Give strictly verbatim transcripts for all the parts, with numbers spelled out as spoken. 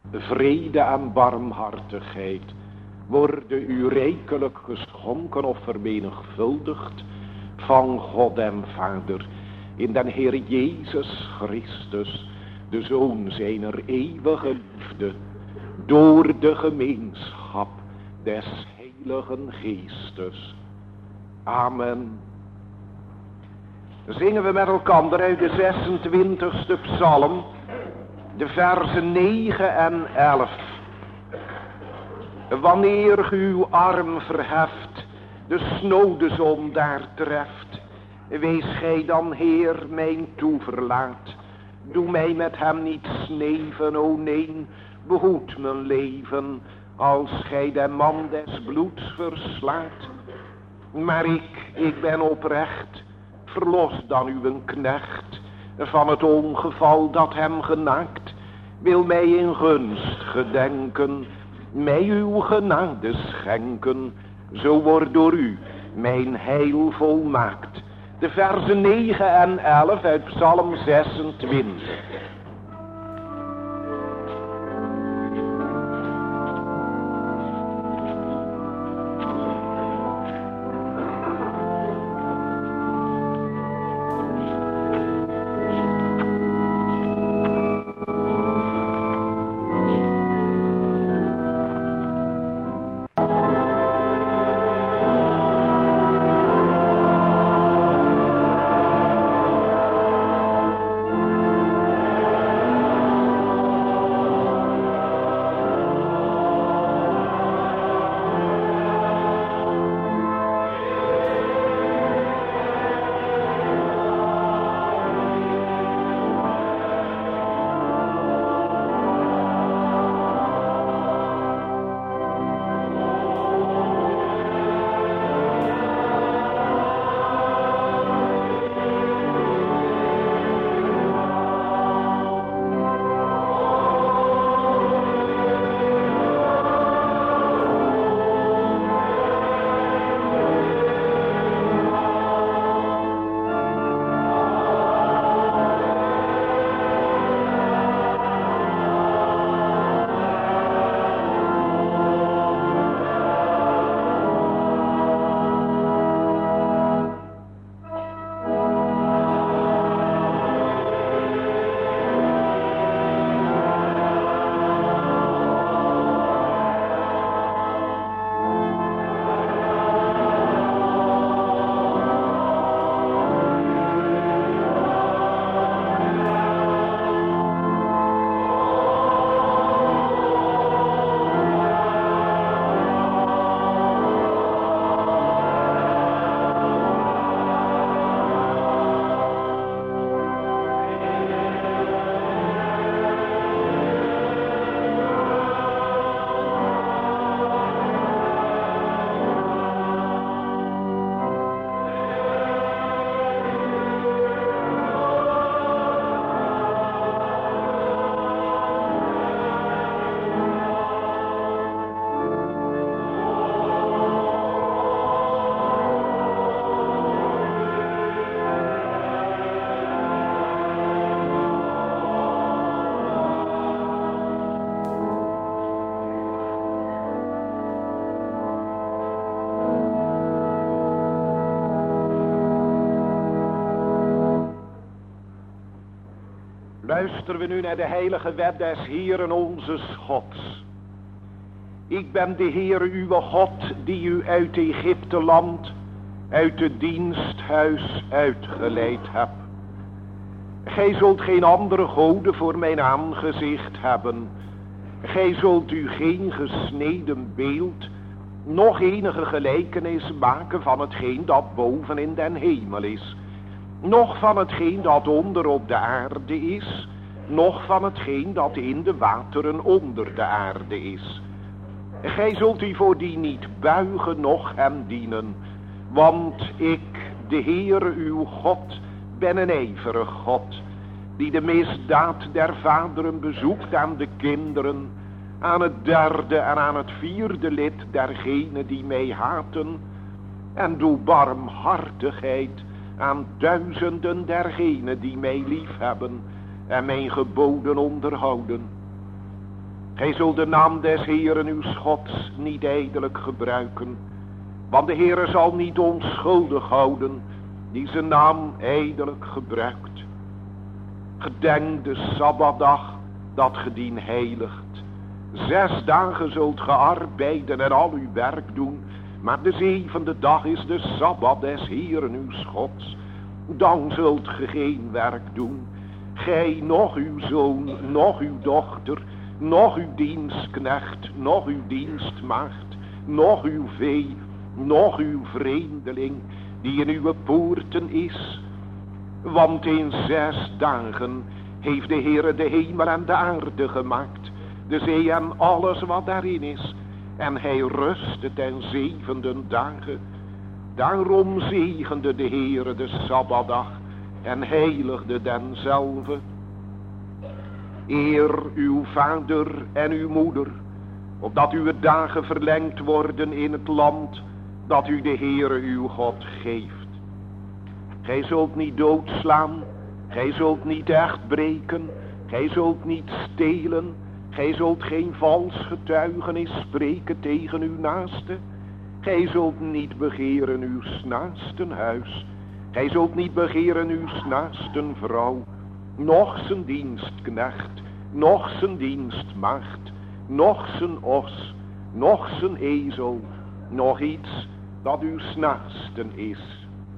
vrede en barmhartigheid worden u rijkelijk geschonken of vermenigvuldigd van God en Vader in den Heer Jezus Christus, de Zoon zijner eeuwige liefde, door de gemeenschap des Heiligen Geestes. Amen. Zingen we met elkaar uit de zesentwintigste psalm, de versen negen en elf. Wanneer ge uw arm verheft, de snode zon daar treft, wees gij dan, Heer, mijn toeverlaat. Doe mij met hem niet sneven, o nee, behoed mijn leven, als gij de man des bloeds verslaat. Maar ik, ik ben oprecht, verlos dan uw knecht van het ongeval dat hem genaakt. Wil mij in gunst gedenken, mij uw genade schenken, zo wordt door u mijn heil volmaakt. De versen negen en elf uit Psalm zesentwintig. Luisteren we nu naar de heilige wet des Heeren onzes Gods. Ik ben de Heere uw God, die u uit Egypte land, uit het diensthuis uitgeleid heb. Gij zult geen andere goden voor mijn aangezicht hebben. Gij zult u geen gesneden beeld, nog enige gelijkenis maken van hetgeen dat boven in den hemel is, noch van hetgeen dat onder op de aarde is, noch van hetgeen dat in de wateren onder de aarde is. Gij zult u voor die niet buigen, noch hem dienen, want ik, de Heere uw God, ben een ijverig God, die de misdaad der vaderen bezoekt aan de kinderen, aan het derde en aan het vierde lid dergenen die mij haten, en doe barmhartigheid aan duizenden dergenen die mij lief hebben en mijn geboden onderhouden. Gij zult de naam des Heeren uw Gods niet ijdelijk gebruiken, want de Heere zal niet onschuldig houden die zijn naam ijdelijk gebruikt. Gedenk de Sabbatdag dat ge dien heiligt. Zes dagen zult ge arbeiden en al uw werk doen, maar de zevende dag is de Sabbat des Heeren uw Gods. Dan zult ge geen werk doen, gij, nog uw zoon, nog uw dochter, nog uw dienstknecht, nog uw dienstmaagd, nog uw vee, nog uw vreemdeling, die in uw poorten is. Want in zes dagen heeft de Heere de hemel en de aarde gemaakt, de zee en alles wat daarin is, en hij rustte ten zevende dagen. Daarom zegende de Heere de Sabbatdag en heiligde denzelve. Eer uw vader en uw moeder, opdat uw dagen verlengd worden in het land dat u de Heere uw God geeft. Gij zult niet doodslaan, gij zult niet echt breken, gij zult niet stelen, gij zult geen vals getuigenis spreken tegen uw naaste. Gij zult niet begeren uw naasten huis, gij zult niet begeren uw naasten vrouw, noch zijn dienstknecht, noch zijn dienstmaagd, noch zijn os, noch zijn ezel, nog iets dat uw naasten is.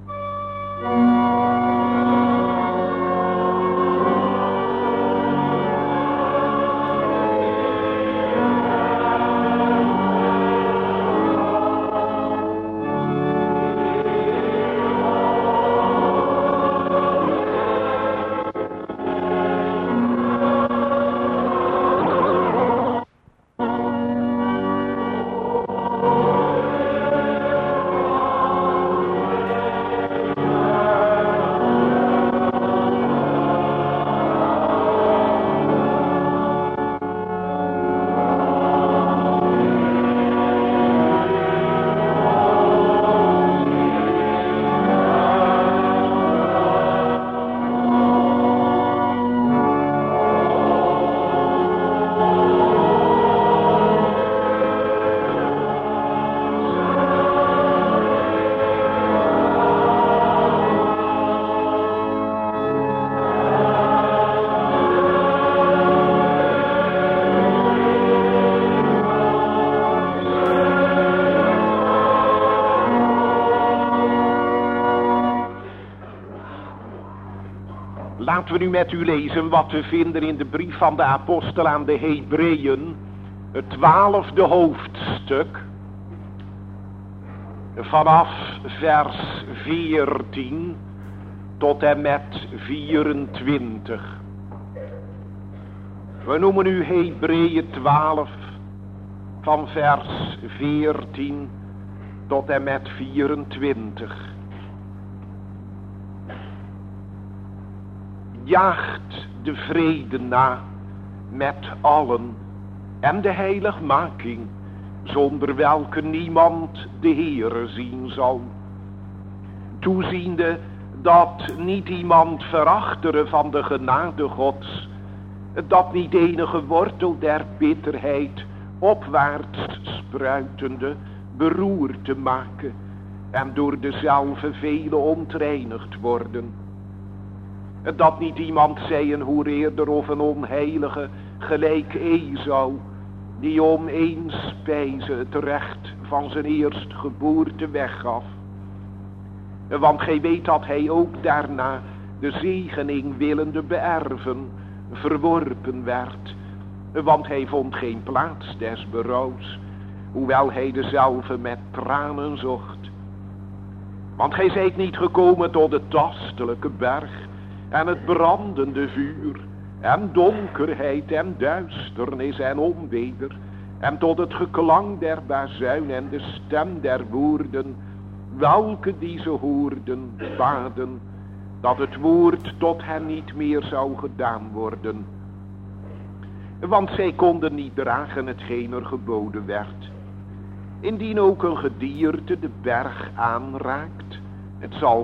Laten we nu met u lezen wat we vinden in de brief van de apostel aan de Hebreeën, het twaalfde hoofdstuk, vanaf vers veertien tot en met vierentwintig. We noemen u Hebreeën twaalf, van vers veertien tot en met vierentwintig. Jaagt de vrede na met allen en de heiligmaking, zonder welke niemand de Heere zien zal. Toeziende dat niet iemand verachtere van de genade Gods, dat niet enige wortel der bitterheid opwaarts spruitende beroerd te maken en door dezelfde vele ontreinigd worden. Dat niet iemand zij een hoereerder of een onheilige gelijk Esau, die om één spijze het recht van zijn eerstgeboorte weggaf. Want gij weet dat hij ook daarna de zegening willende beërven verworpen werd, want hij vond geen plaats des berouws, hoewel hij dezelfde met tranen zocht. Want gij zijt niet gekomen tot de tastelijke berg en het brandende vuur en donkerheid en duisternis en onweder en tot het geklank der bazuin en de stem der woorden, welke deze hoorden baden, dat het woord tot hen niet meer zou gedaan worden. Want zij konden niet dragen hetgeen er geboden werd. Indien ook een gedierte de berg aanraakt, het zal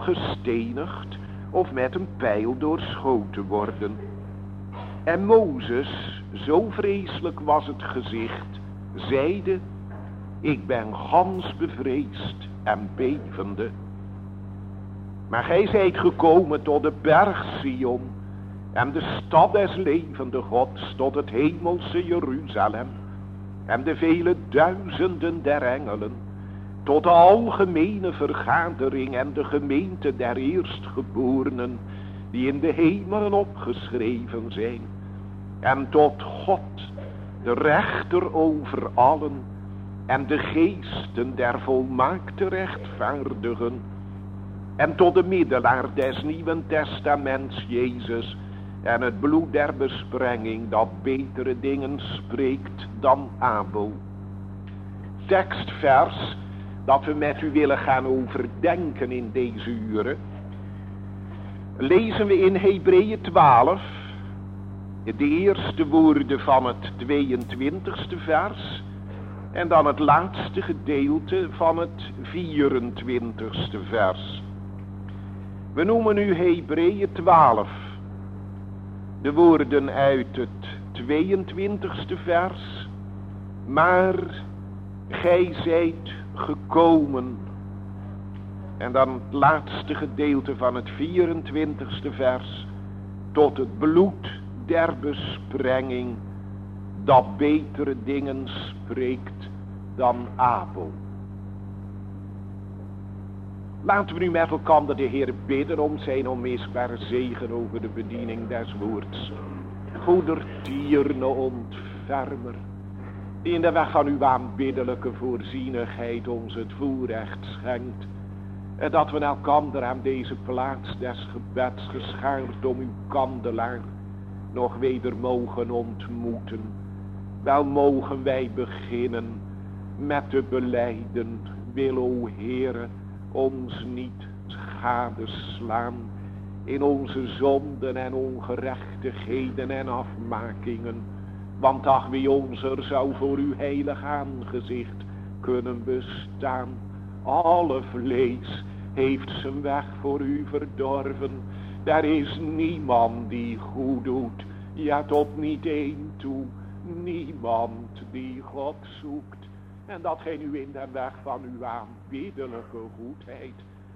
gestenigd of met een pijl doorschoten worden. En Mozes zo vreselijk was het gezicht, zeide, ik ben gans bevreesd en bevende. Maar gij zijt gekomen tot de berg Sion en de stad des levende Gods, tot het hemelse Jeruzalem en de vele duizenden der engelen, tot de algemene vergadering en de gemeente der eerstgeborenen, die in de hemelen opgeschreven zijn, en tot God, de rechter over allen, en de geesten der volmaakte rechtvaardigen, en tot de middelaar des Nieuwen Testaments, Jezus, en het bloed der besprenging, dat betere dingen spreekt dan Abel. Tekstvers dat we met u willen gaan overdenken in deze uren, lezen we in Hebreeën twaalf, de eerste woorden van het tweeëntwintigste vers, en dan het laatste gedeelte van het vierentwintigste vers. We noemen nu Hebreeën twaalf, de woorden uit het tweeëntwintigste vers, maar gij zijt gekomen. En dan het laatste gedeelte van het vierentwintigste vers, tot het bloed der besprenging, dat betere dingen spreekt dan Abel. Laten we nu met elkaar de Heer bidden om zijn onmisbare zegen over de bediening des woords. Goedertierne ontfermer, die in de weg van uw aanbiddelijke voorzienigheid ons het voorrecht schenkt, en dat we elkander aan deze plaats des gebeds geschaard om uw kandelaar nog weder mogen ontmoeten. Wel mogen wij beginnen met te belijden, wil o Heere ons niet gadeslaan in onze zonden en ongerechtigheden en afmakingen. Want ach, wie onzer zou voor uw heilig aangezicht kunnen bestaan. Alle vlees heeft zijn weg voor u verdorven. Er is niemand die goed doet, ja tot niet één toe. Niemand die God zoekt. En dat gij nu in de weg van uw aanbiddelijke goedheid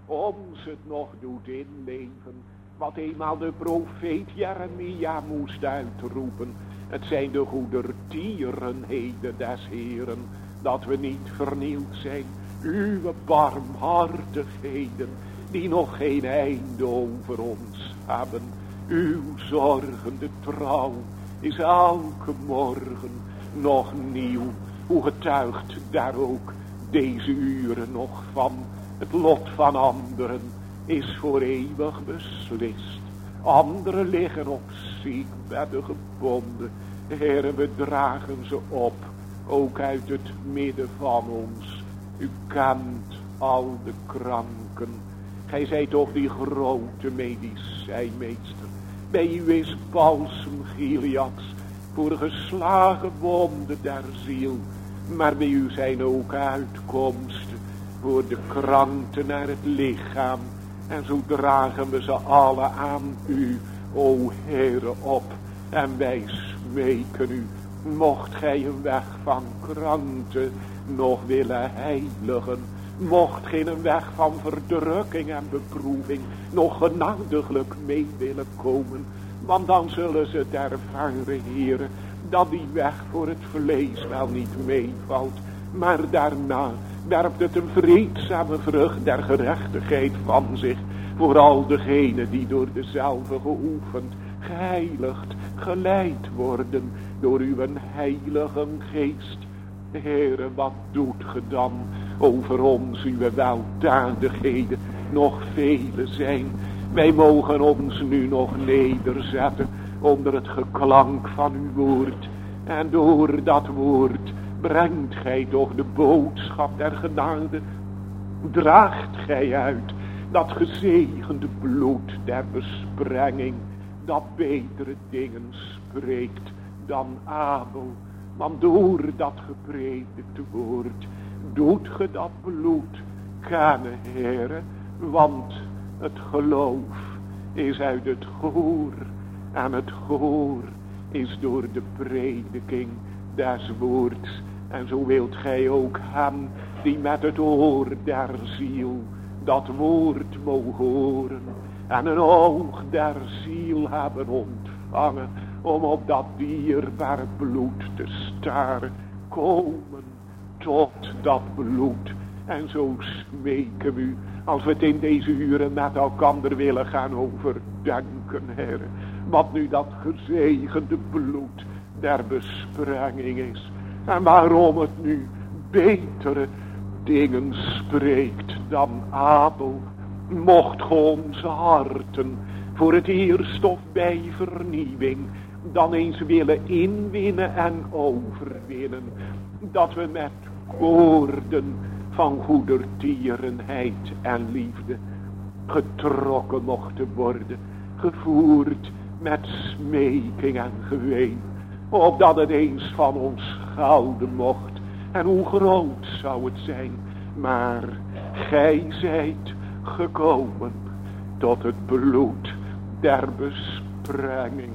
ons het nog doet inleven. Wat eenmaal de profeet Jeremia moest uitroepen. Het zijn de goedertierenheden des Heeren, dat we niet vernield zijn. Uw barmhartigheden, die nog geen einde over ons hebben. Uw zorgende trouw is elke morgen nog nieuw. Hoe getuigt daar ook deze uren nog van? Het lot van anderen is voor eeuwig beslist. Anderen liggen op ziekbedden gebonden. Heere, we dragen ze op, ook uit het midden van ons. U kent al de kranken. Gij zijt toch die grote medicijnmeester. Bij u is balsem Gileads voor geslagen wonden der ziel. Maar bij u zijn ook uitkomsten voor de krankte naar het lichaam. En zo dragen we ze alle aan u, o Heere, op. En wij smeken u, mocht gij een weg van krankte nog willen heiligen. Mocht geen een weg van verdrukking en beproeving nog genadiglijk mee willen komen. Want dan zullen ze het ervaren, Heere, dat die weg voor het vlees wel niet meevalt. Maar daarna werpt het een vreedzame vrucht der gerechtigheid van zich. Voor al degenen die door dezelfde geoefend, geheiligd, geleid worden door uw heilige geest. Heere, wat doet ge dan over ons, uw weldadigheden, nog vele zijn. Wij mogen ons nu nog nederzetten onder het geklank van uw woord. En door dat woord brengt gij toch de boodschap der genade. Draagt gij uit dat gezegende bloed der besprenging, dat betere dingen spreekt dan Abel. Want door dat gepredikte woord doet ge dat bloed kennen, Heere. Want het geloof is uit het gehoor en het gehoor is door de prediking des woords. En zo wilt gij ook hem die met het oor der ziel dat woord mogen horen en een oog der ziel hebben ontvangen om op dat dierbaar bloed te staren, komen tot dat bloed. En zo smeken we u, als we het in deze uren met elkaar willen gaan overdenken, Heer, wat nu dat gezegende bloed der besprenging is. En waarom het nu betere dingen spreekt dan Abel. Mocht ge onze harten voor het eerst of bij vernieuwing dan eens willen inwinnen en overwinnen. Dat we met koorden van goedertierenheid en liefde getrokken mochten worden. Gevoerd met smeking en geween. Opdat het eens van ons gouden mocht. En hoe groot zou het zijn. Maar gij zijt gekomen tot het bloed der besprenging.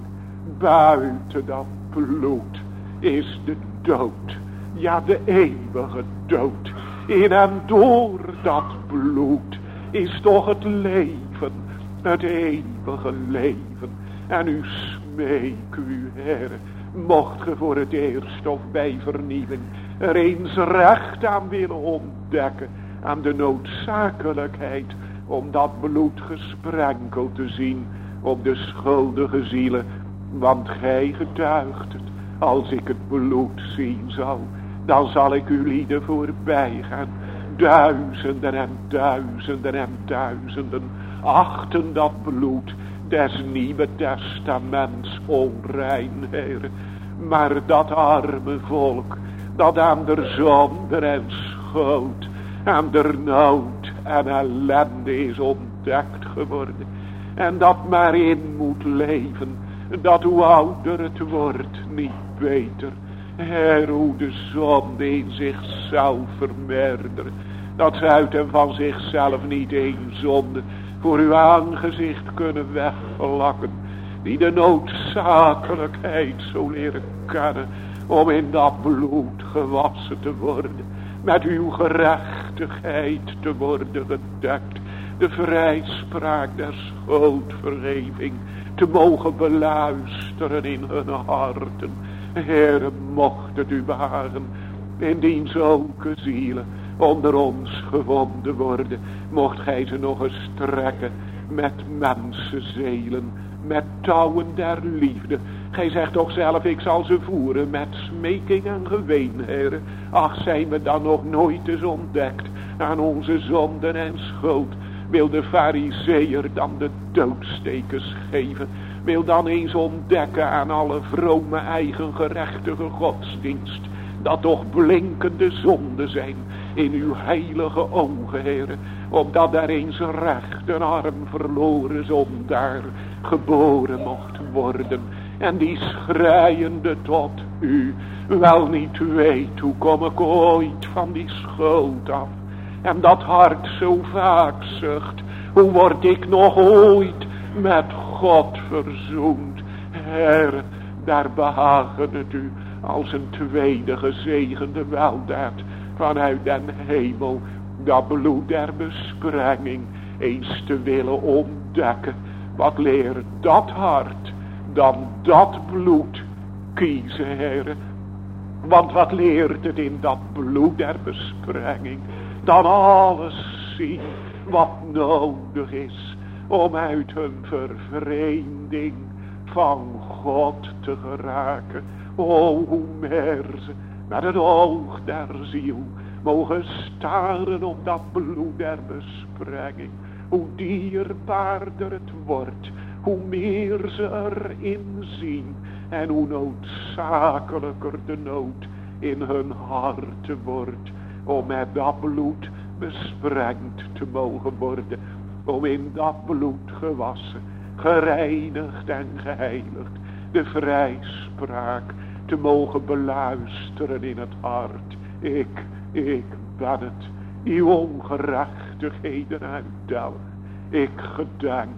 Buiten dat bloed is de dood. Ja, de eeuwige dood. In en door dat bloed is toch het leven. Het eeuwige leven. En u smeek u, Heer. Mocht ge voor het eerst of bij vernieuwing er eens recht aan willen ontdekken. Aan de noodzakelijkheid om dat bloed gesprenkeld te zien op de schuldige zielen. Want gij getuigt het. Als ik het bloed zien zal, dan zal ik uw lieden voorbij gaan. Duizenden en duizenden en duizenden achten dat bloed des Nieuwe Testaments onrein, Heer. Maar dat arme volk, dat aan der zonde en schuld, aan der nood en ellende is ontdekt geworden. En dat maar in moet leven, dat hoe ouder het wordt, niet beter. Heer, hoe de zonde in zichzelf vermeerderen. Dat ze uit en van zichzelf niet één zonde voor uw aangezicht kunnen wegvlakken. Die de noodzakelijkheid zo leren kennen om in dat bloed gewassen te worden. Met uw gerechtigheid te worden gedekt. De vrijspraak der schuldvergeving te mogen beluisteren in hun harten. Heere, mocht het u behagen, indien zulke zielen onder ons gevonden worden, mocht gij ze nog eens trekken met mensenzelen, met touwen der liefde. Gij zegt toch zelf, ik zal ze voeren met smeking en geween, Heere. Ach, zijn we dan nog nooit eens ontdekt aan onze zonden en schuld? Wil de farizeeër dan de doodstekens geven? Wil dan eens ontdekken aan alle vrome eigengerechtige godsdienst, dat toch blinkende zonden zijn in uw heilige ogen, Heere, opdat daar eens recht een arm verloren zondaar geboren mocht worden, en die schreiende tot u wel niet weet, hoe kom ik ooit van die schuld af, en dat hart zo vaak zucht, hoe word ik nog ooit met God verzoend. Heer, daar behagen het u als een tweede gezegende weldaad vanuit den hemel, dat bloed der besprenging eens te willen ontdekken. Wat leert dat hart dan dat bloed kiezen, Heer? Want wat leert het in dat bloed der besprenging? Dan alles zien wat nodig is om uit hun vervreemding van God te geraken. O, hoe meer ze met het oog der ziel mogen staren op dat bloed der besprenging. Hoe dierbaarder het wordt, hoe meer ze erin zien en hoe noodzakelijker de nood in hun harten wordt om met dat bloed besprengd te mogen worden, om in dat bloed gewassen, gereinigd en geheiligd, de vrijspraak te mogen beluisteren in het hart. Ik, ik ben het, die ongerechtigheden uitdelgen. Ik gedenk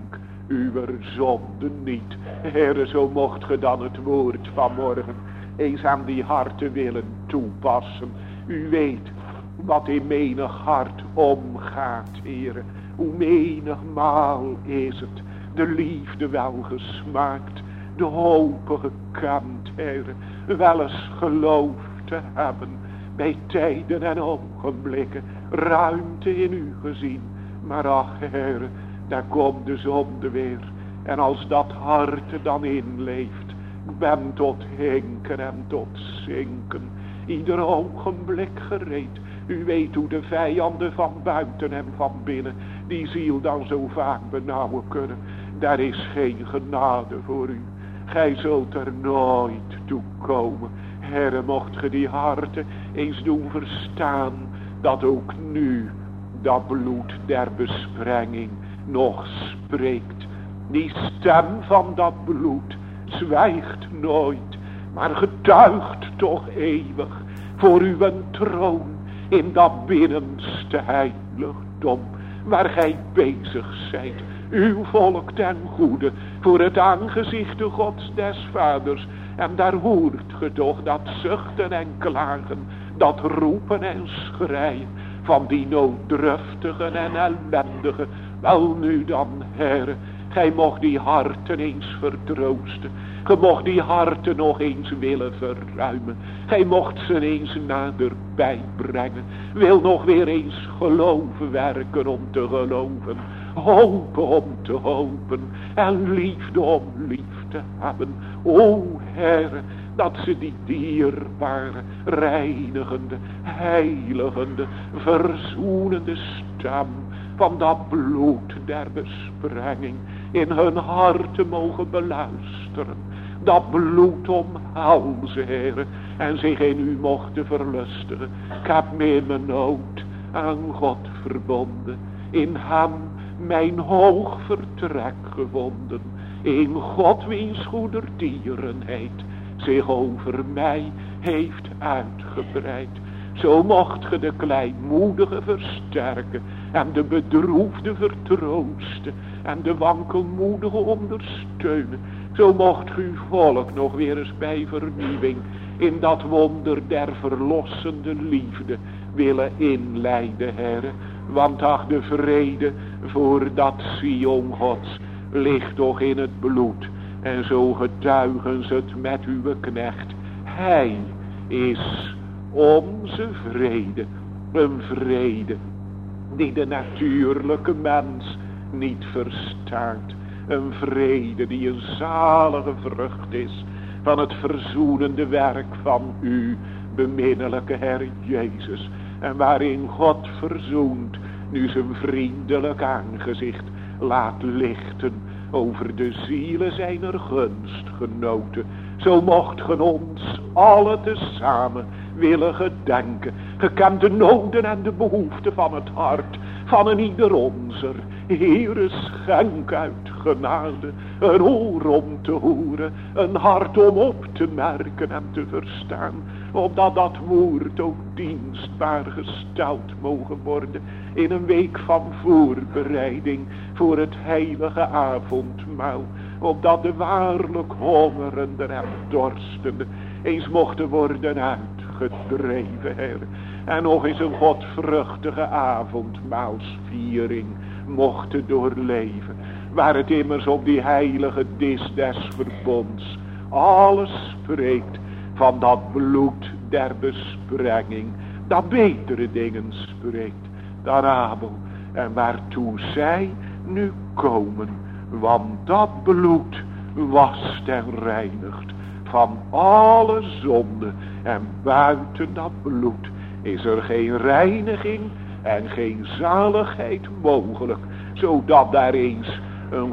uw zonde niet. Heere, zo mocht ge dan het woord van morgen eens aan die harten willen toepassen. U weet wat in menig hart omgaat, Heere. Hoe menigmaal is het de liefde wel gesmaakt, de hoop gekend, Heere, wel eens geloof te hebben, bij tijden en ogenblikken, ruimte in u gezien. Maar ach, Heere, daar komt de zonde weer. En als dat hart dan inleeft, ben tot hinken en tot zinken, ieder ogenblik gereed. U weet hoe de vijanden van buiten en van binnen die ziel dan zo vaak benauwen kunnen. Daar is geen genade voor u. Gij zult er nooit toe komen. Heere, mocht ge die harten eens doen verstaan, dat ook nu dat bloed der besprenging nog spreekt. Die stem van dat bloed zwijgt nooit, maar getuigt toch eeuwig voor uw troon in dat binnenste heiligdom, waar gij bezig zijt, uw volk ten goede, voor het aangezicht de Gods des Vaders. En daar hoort ge toch dat zuchten en klagen, dat roepen en schreien van die nooddruftigen en ellendigen. Wel nu dan, Heere, gij mocht die harten eens vertroosten. Gij mocht die harten nog eens willen verruimen. Gij mocht ze eens naderbij brengen. Wil nog weer eens geloven werken om te geloven. Hopen om te hopen. En liefde om lief te hebben. O Heere, dat ze die dierbare, reinigende, heiligende, verzoenende stem van dat bloed der besprenging in hun harten mogen beluisteren. Dat bloed omhelzen, Heere, en zich in u mochten verlustigen. Ik heb me in mijn nood aan God verbonden, in hem mijn hoog vertrek gevonden, in God wiens goedertierenheid zich over mij heeft uitgebreid. Zo mocht ge de kleinmoedige versterken en de bedroefde vertroosten en de wankelmoedige ondersteunen. Zo mocht ge uw volk nog weer eens bij vernieuwing in dat wonder der verlossende liefde willen inleiden, Heere. Want ach, de vrede voor dat Sion Gods ligt toch in het bloed. En zo getuigen ze het met uw knecht. Hij is onze vrede, een vrede die de natuurlijke mens niet verstaat. Een vrede die een zalige vrucht is van het verzoenende werk van u, beminnelijke Heer Jezus. En waarin God verzoent, nu zijn vriendelijk aangezicht laat lichten over de zielen zijner gunstgenoten. Zo mocht gen ons alle tezamen willen gedenken. Ge kent de noden en de behoeften van het hart van een ieder onzer. Heere, schenk uit genade een oor om te horen, een hart om op te merken en te verstaan, opdat dat woord ook dienstbaar gesteld mogen worden in een week van voorbereiding voor het heilige avondmaal, opdat de waarlijk hongerende en dorstende eens mochten worden uitgedreven, Heer, en nog eens een godvruchtige avondmaalsviering mochten doorleven, waar het immers op die heilige dis des verbonds alles spreekt van dat bloed der besprenging, dat betere dingen spreekt dan Abel, en waartoe zij nu komen, want dat bloed wast en reinigt van alle zonde, en buiten dat bloed is er geen reiniging en geen zaligheid mogelijk, zodat daar eens een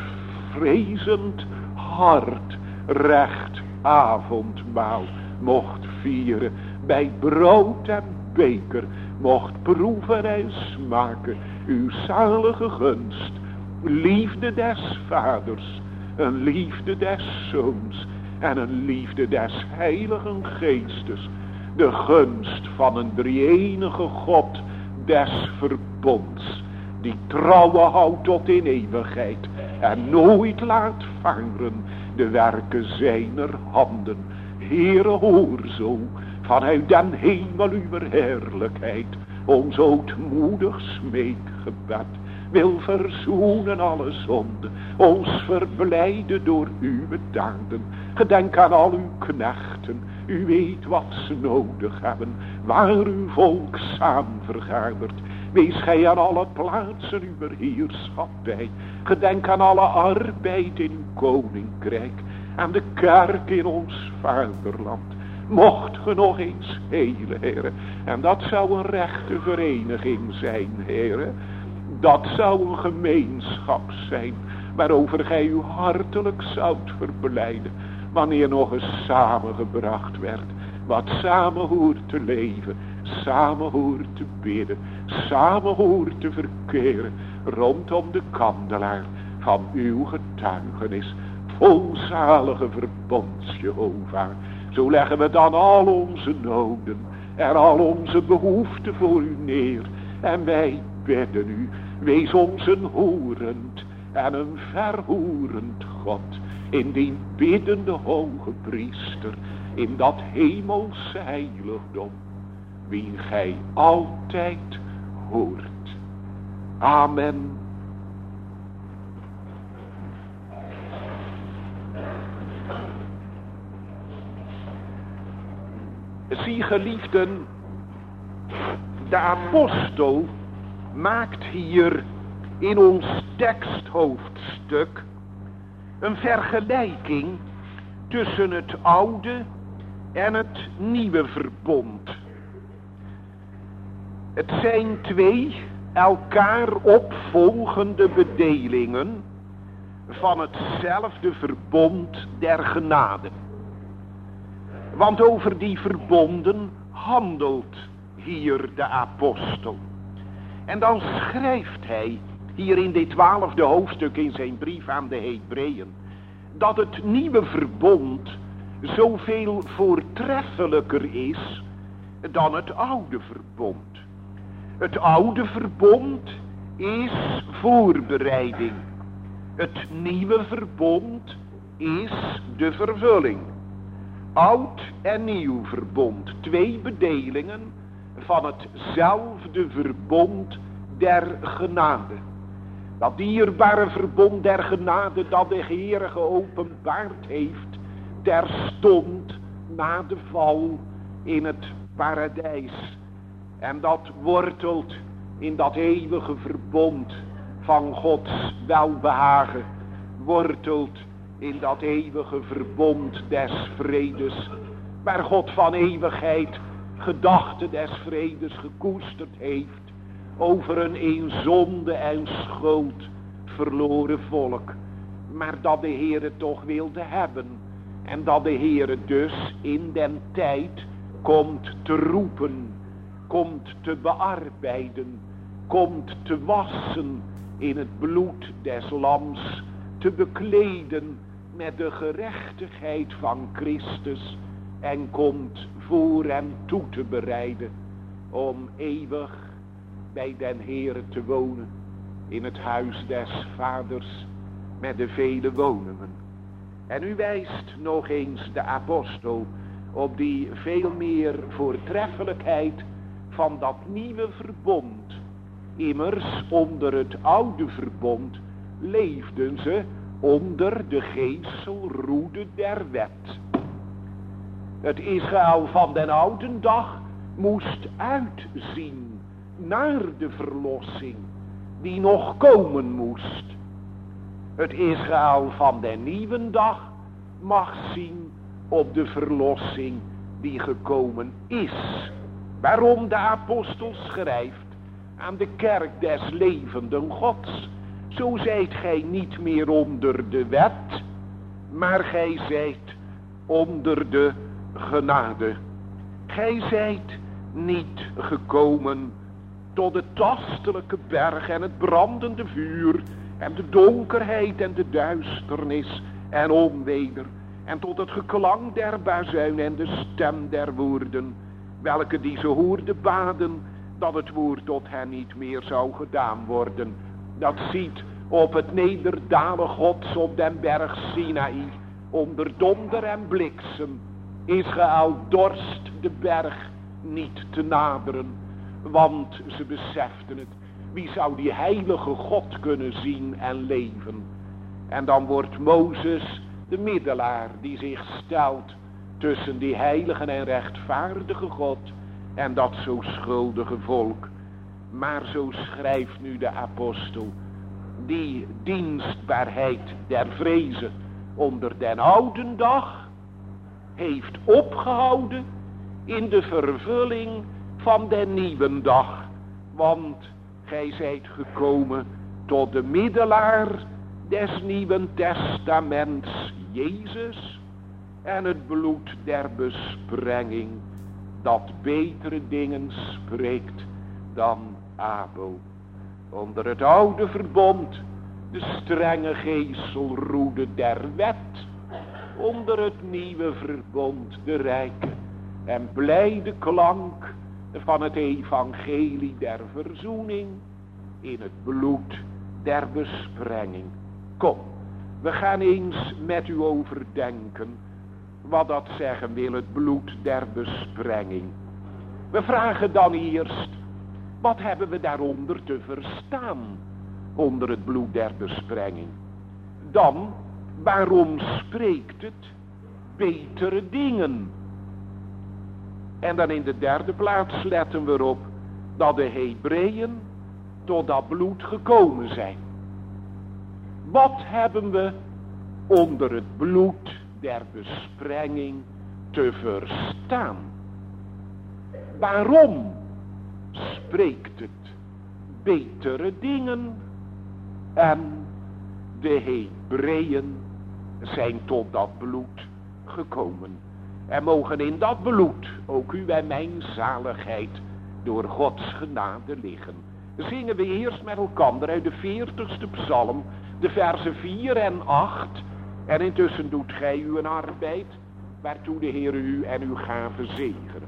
godvrezend hart recht avondmaal mocht vieren, bij brood en beker mocht proeven en smaken uw zalige gunst, liefde des vaders, een liefde des zoons en een liefde des heiligen geestes, de gunst van een drie-enige God des verbonds, die trouwe houdt tot in eeuwigheid en nooit laat varen de werken zijner handen. Heere, hoor zo vanuit den hemel uw heerlijkheid ons ootmoedig smeekgebed. Wil verzoenen alle zonden, ons verblijden door uw daden. Gedenk aan al uw knechten, u weet wat ze nodig hebben, waar uw volk samen vergadert. Wees gij aan alle plaatsen uw heerschappij. Gedenk aan alle arbeid in uw koninkrijk, aan de kerk in ons vaderland. Mocht ge nog eens hele, Heere, en dat zou een rechte vereniging zijn, Heere. Dat zou een gemeenschap zijn, waarover gij u hartelijk zoudt verblijden, wanneer nog eens samengebracht werd, wat samen hoort te leven, samen hoort te bidden, samen hoort te verkeren, rondom de kandelaar van uw getuigenis. Volzalige verbond, Jehovah, zo leggen we dan al onze noden en al onze behoeften voor u neer, en wij bidden u, wees ons een horend en een verhoerend God, in die biddende hoge priester, in dat hemelse heiligdom, wie gij altijd hoort. Amen. Zie, geliefden, de apostel maakt hier in ons teksthoofdstuk een vergelijking tussen het oude en het nieuwe verbond. Het zijn twee elkaar opvolgende bedelingen van hetzelfde verbond der genade. Want over die verbonden handelt hier de apostel. En dan schrijft hij hier in dit twaalfde hoofdstuk in zijn brief aan de Hebreeën, dat het nieuwe verbond zoveel voortreffelijker is dan het oude verbond. Het oude verbond is voorbereiding. Het nieuwe verbond is de vervulling. Oud en nieuw verbond, twee bedelingen van hetzelfde verbond der genade. Dat dierbare verbond der genade dat de Heere geopenbaard heeft terstond na de val in het paradijs. En dat wortelt in dat eeuwige verbond van Gods welbehagen, wortelt in dat eeuwige verbond des vredes, waar God van eeuwigheid gedachten des vredes gekoesterd heeft over een in zonde en schuld verloren volk, maar dat de Heere toch wilde hebben, en dat de Heere dus in den tijd komt te roepen, komt te bearbeiden, komt te wassen in het bloed des lams, te bekleden met de gerechtigheid van Christus, en komt voor hem toe te bereiden om eeuwig bij den Heere te wonen in het huis des vaders met de vele woningen. En u wijst nog eens de apostel op die veel meer voortreffelijkheid van dat nieuwe verbond. Immers onder het oude verbond leefden ze onder de geeselroede der wet. Het Israël van den oude dag moest uitzien naar de verlossing die nog komen moest. Het Israël van den nieuwe dag mag zien op de verlossing die gekomen is. Waarom de apostel schrijft aan de kerk des levenden Gods: zo zijt gij niet meer onder de wet, maar gij zijt onder de genade. Gij zijt niet gekomen tot de tastelijke berg en het brandende vuur en de donkerheid en de duisternis en onweder, en tot het geklank der bazuin en de stem der woorden, welke die ze hoorden baden dat het woord tot hen niet meer zou gedaan worden. Dat ziet op het nederdalen Gods op den berg Sinaï, onder donder en bliksem, Israël dorst de berg niet te naderen, want ze beseften het. Wie zou die heilige God kunnen zien en leven? En dan wordt Mozes de middelaar die zich stelt tussen die heilige en rechtvaardige God en dat zo schuldige volk. Maar zo schrijft nu de apostel, die dienstbaarheid der vrezen onder den oude dag heeft opgehouden in de vervulling van den nieuwe dag. Want gij zijt gekomen tot de middelaar des nieuwen testaments, Jezus, en het bloed der besprenging, dat betere dingen spreekt dan Abel. Onder het oude verbond, de strenge geeselroede der wet, onder het nieuwe verbond, de rijke en blijde klank van het evangelie der verzoening, in het bloed der besprenging. Kom, we gaan eens met u overdenken wat dat zeggen wil, het bloed der besprenging. We vragen dan eerst, wat hebben we daaronder te verstaan, onder het bloed der besprenging? Dan, waarom spreekt het betere dingen? En dan in de derde plaats letten we erop dat de Hebreeën tot dat bloed gekomen zijn. Wat hebben we onder het bloed der besprenging te verstaan? Waarom spreekt het betere dingen? En de Hebreeën zijn tot dat bloed gekomen. En mogen in dat bloed ook u en mijn zaligheid door Gods genade liggen. Zingen we eerst met elkaar uit de veertigste psalm, de versen vier en acht. En intussen doet gij uw arbeid, waartoe de Heer u en uw gave zegenen.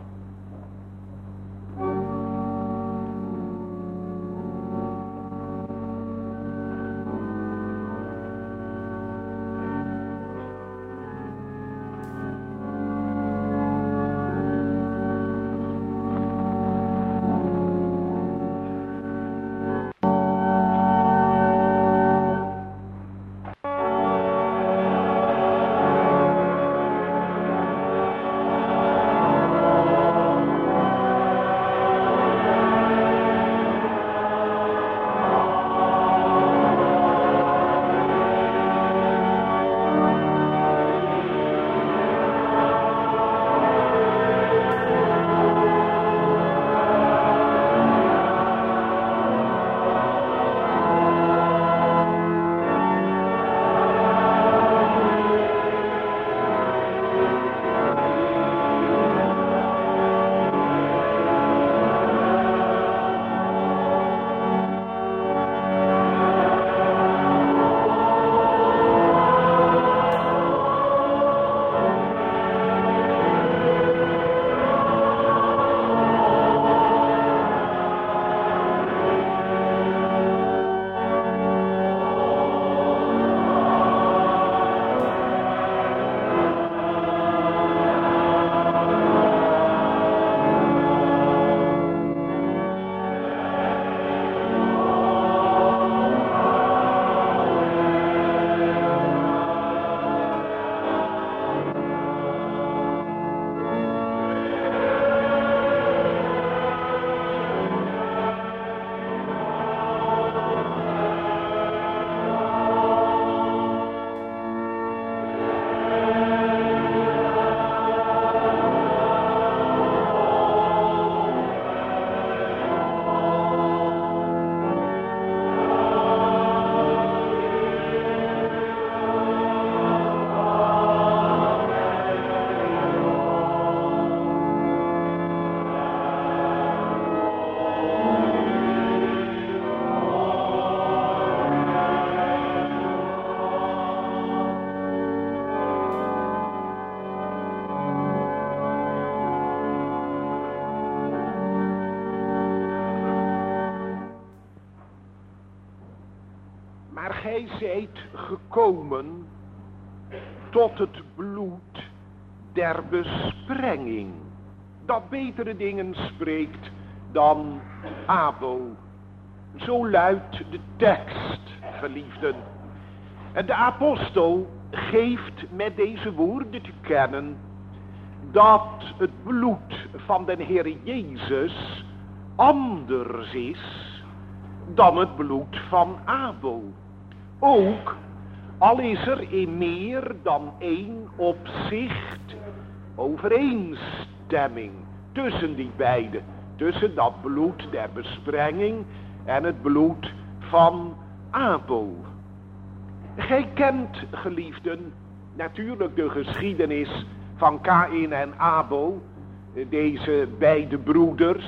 gij zijt gekomen tot het bloed der besprenging, dat betere dingen spreekt dan Abel. Zo luidt de tekst, geliefden. En de apostel geeft met deze woorden te kennen dat het bloed van de Heer Jezus anders is dan het bloed van Abel. Ook al is er in meer dan één opzicht overeenstemming tussen die beiden. Tussen dat bloed der besprenging en het bloed van Abel. Gij kent, geliefden, natuurlijk de geschiedenis van Kaïn en Abel. Deze beide broeders,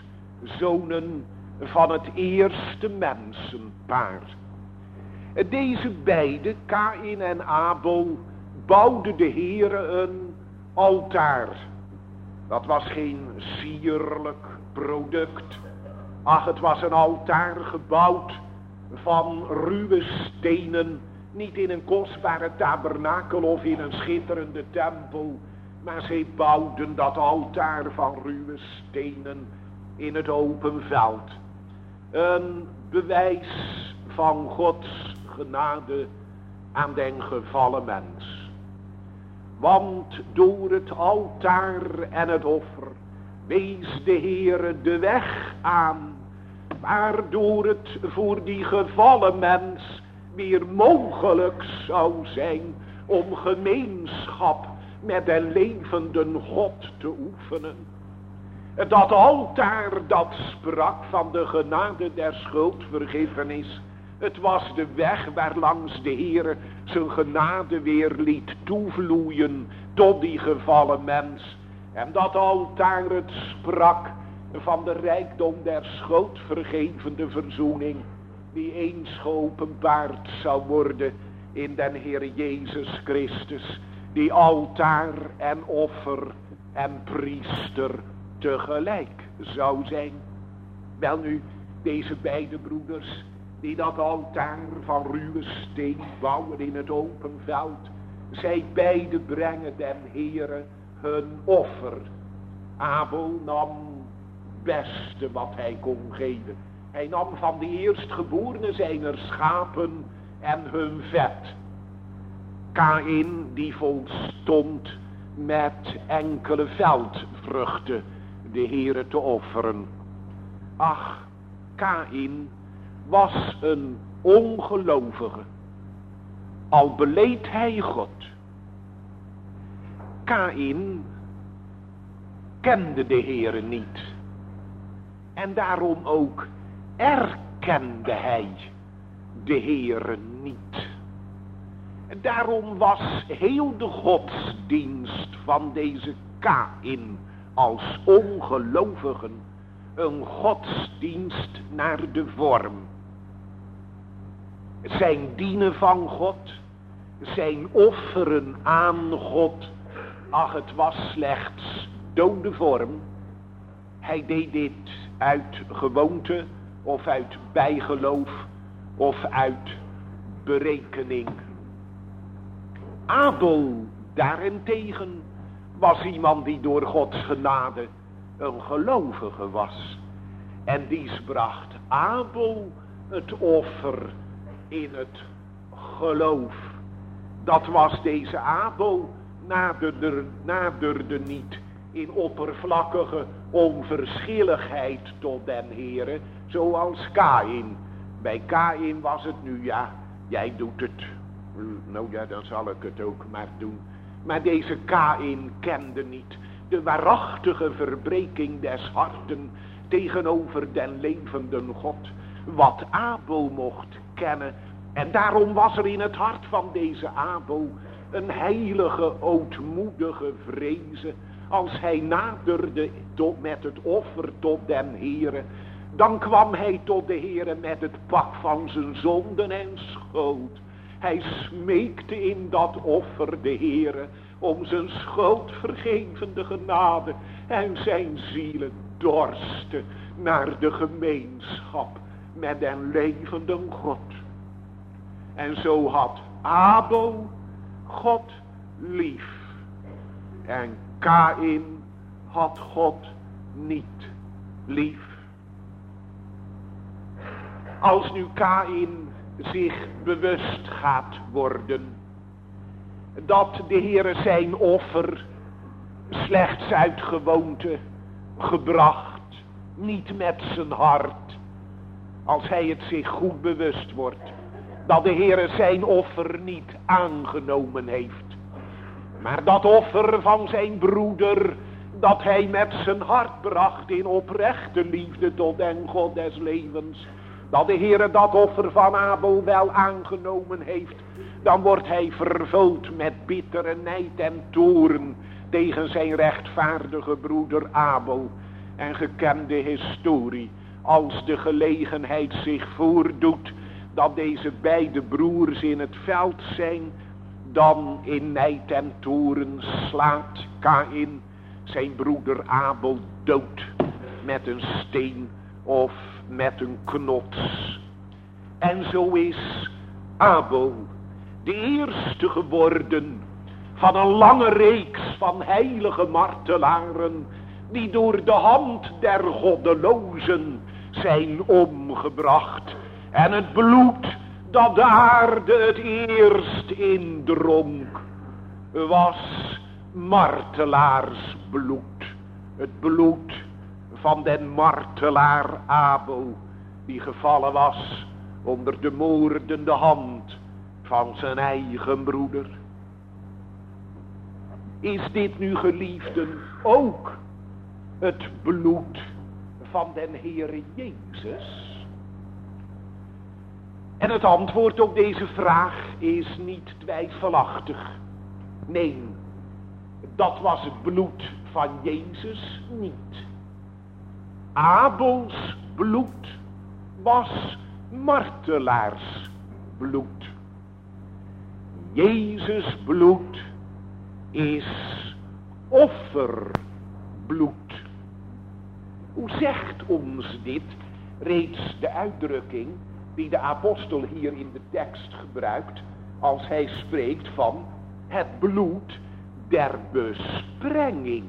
zonen van het eerste mensenpaar. Deze beide, Kaïn en Abel, bouwden de Heere een altaar. Dat was geen sierlijk product. Ach, het was een altaar gebouwd van ruwe stenen. Niet in een kostbare tabernakel of in een schitterende tempel. Maar zij bouwden dat altaar van ruwe stenen in het open veld. Een bewijs van Gods genade aan den gevallen mens. Want door het altaar en het offer wees de Heere de weg aan, waardoor het voor die gevallen mens weer mogelijk zou zijn om gemeenschap met de levende God te oefenen. Dat altaar dat sprak van de genade der schuldvergiffenis. Het was de weg waarlangs de Heere zijn genade weer liet toevloeien tot die gevallen mens. En dat altaar het sprak van de rijkdom der schuldvergevende verzoening, die eens geopenbaard zou worden in den Heer Jezus Christus, die altaar en offer en priester tegelijk zou zijn. Welnu, deze beide broeders, die dat altaar van ruwe steen bouwen in het open veld, zij beide brengen den Heere hun offer. Abel nam het beste wat hij kon geven. Hij nam van de eerstgeborene zijner schapen en hun vet. Kaïn die volstond met enkele veldvruchten de Heere te offeren. Ach, Kaïn was een ongelovige, al beleed hij God. Kaïn kende de Heere niet. En daarom ook erkende hij de Heere niet. En daarom was heel de godsdienst van deze Kaïn als ongelovigen een godsdienst naar de vorm. Zijn dienen van God, zijn offeren aan God, ach, het was slechts dode vorm. Hij deed dit uit gewoonte of uit bijgeloof of uit berekening. Abel daarentegen was iemand die door Gods genade een gelovige was. En die bracht Abel het offer in het geloof. Dat was deze Abel, naderde, naderde niet in oppervlakkige onverschilligheid tot den Heere, zoals Kaïn. Bij Kaïn was het nu, ja, jij doet het. Nou ja, dan zal ik het ook maar doen. Maar deze Kaïn kende niet de waarachtige verbreking des harten tegenover den levenden God, wat Abel mocht kennen. En daarom was er in het hart van deze Abel een heilige, ootmoedige vreze. Als hij naderde tot met het offer tot den Heere, dan kwam hij tot de Heere met het pak van zijn zonden en schuld. Hij smeekte in dat offer de Heere om zijn schuldvergevende genade en zijn zielen dorsten naar de gemeenschap met den levenden God. En zo had Abel God lief. En Kaïn had God niet lief. Als nu Kaïn zich bewust gaat worden dat de Heere zijn offer slechts uit gewoonte gebracht, niet met zijn hart, als hij het zich goed bewust wordt dat de Heere zijn offer niet aangenomen heeft, maar dat offer van zijn broeder dat hij met zijn hart bracht in oprechte liefde tot den God des levens, dat de Heere dat offer van Abel wel aangenomen heeft, dan wordt hij vervuld met bittere nijd en toorn tegen zijn rechtvaardige broeder Abel. En gekende historie, als de gelegenheid zich voordoet dat deze beide broers in het veld zijn, dan in nijd en toorn slaat Kaïn zijn broeder Abel dood met een steen of met een knots. En zo is Abel de eerste geworden van een lange reeks van heilige martelaren die door de hand der goddelozen zijn omgebracht. En het bloed dat de aarde het eerst indronk was martelaarsbloed. Het bloed van den martelaar Abel, die gevallen was onder de moordende hand van zijn eigen broeder. Is dit nu, geliefden, ook het bloed van den Heere Jezus? En het antwoord op deze vraag is niet twijfelachtig. Nee, dat was het bloed van Jezus niet. Abels bloed was martelaarsbloed. Jezus bloed is offerbloed. Hoe zegt ons dit? Reeds de uitdrukking die de apostel hier in de tekst gebruikt, als hij spreekt van het bloed der besprenging.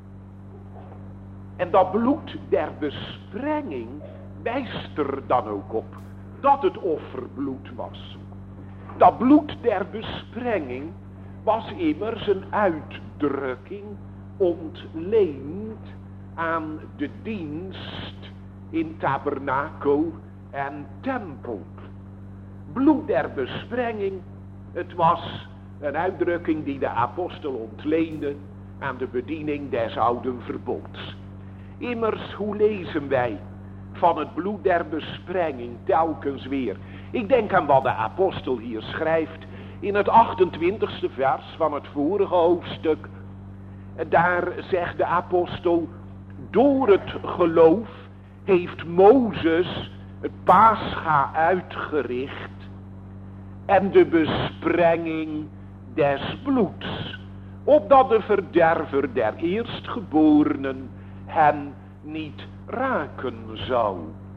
En dat bloed der besprenging wijst er dan ook op dat het offerbloed was. Dat bloed der besprenging was immers een uitdrukking ontleend aan de dienst in tabernakel en tempel. Bloed der besprenging, het was een uitdrukking die de apostel ontleende aan de bediening des ouden verbonds. Immers, hoe lezen wij van het bloed der besprenging telkens weer? Ik denk aan wat de apostel hier schrijft in het achtentwintigste vers van het vorige hoofdstuk. Daar zegt de apostel: door het geloof heeft Mozes het Pascha uitgericht en de besprenging des bloeds, opdat de verderver der eerstgeborenen hen niet raken zou.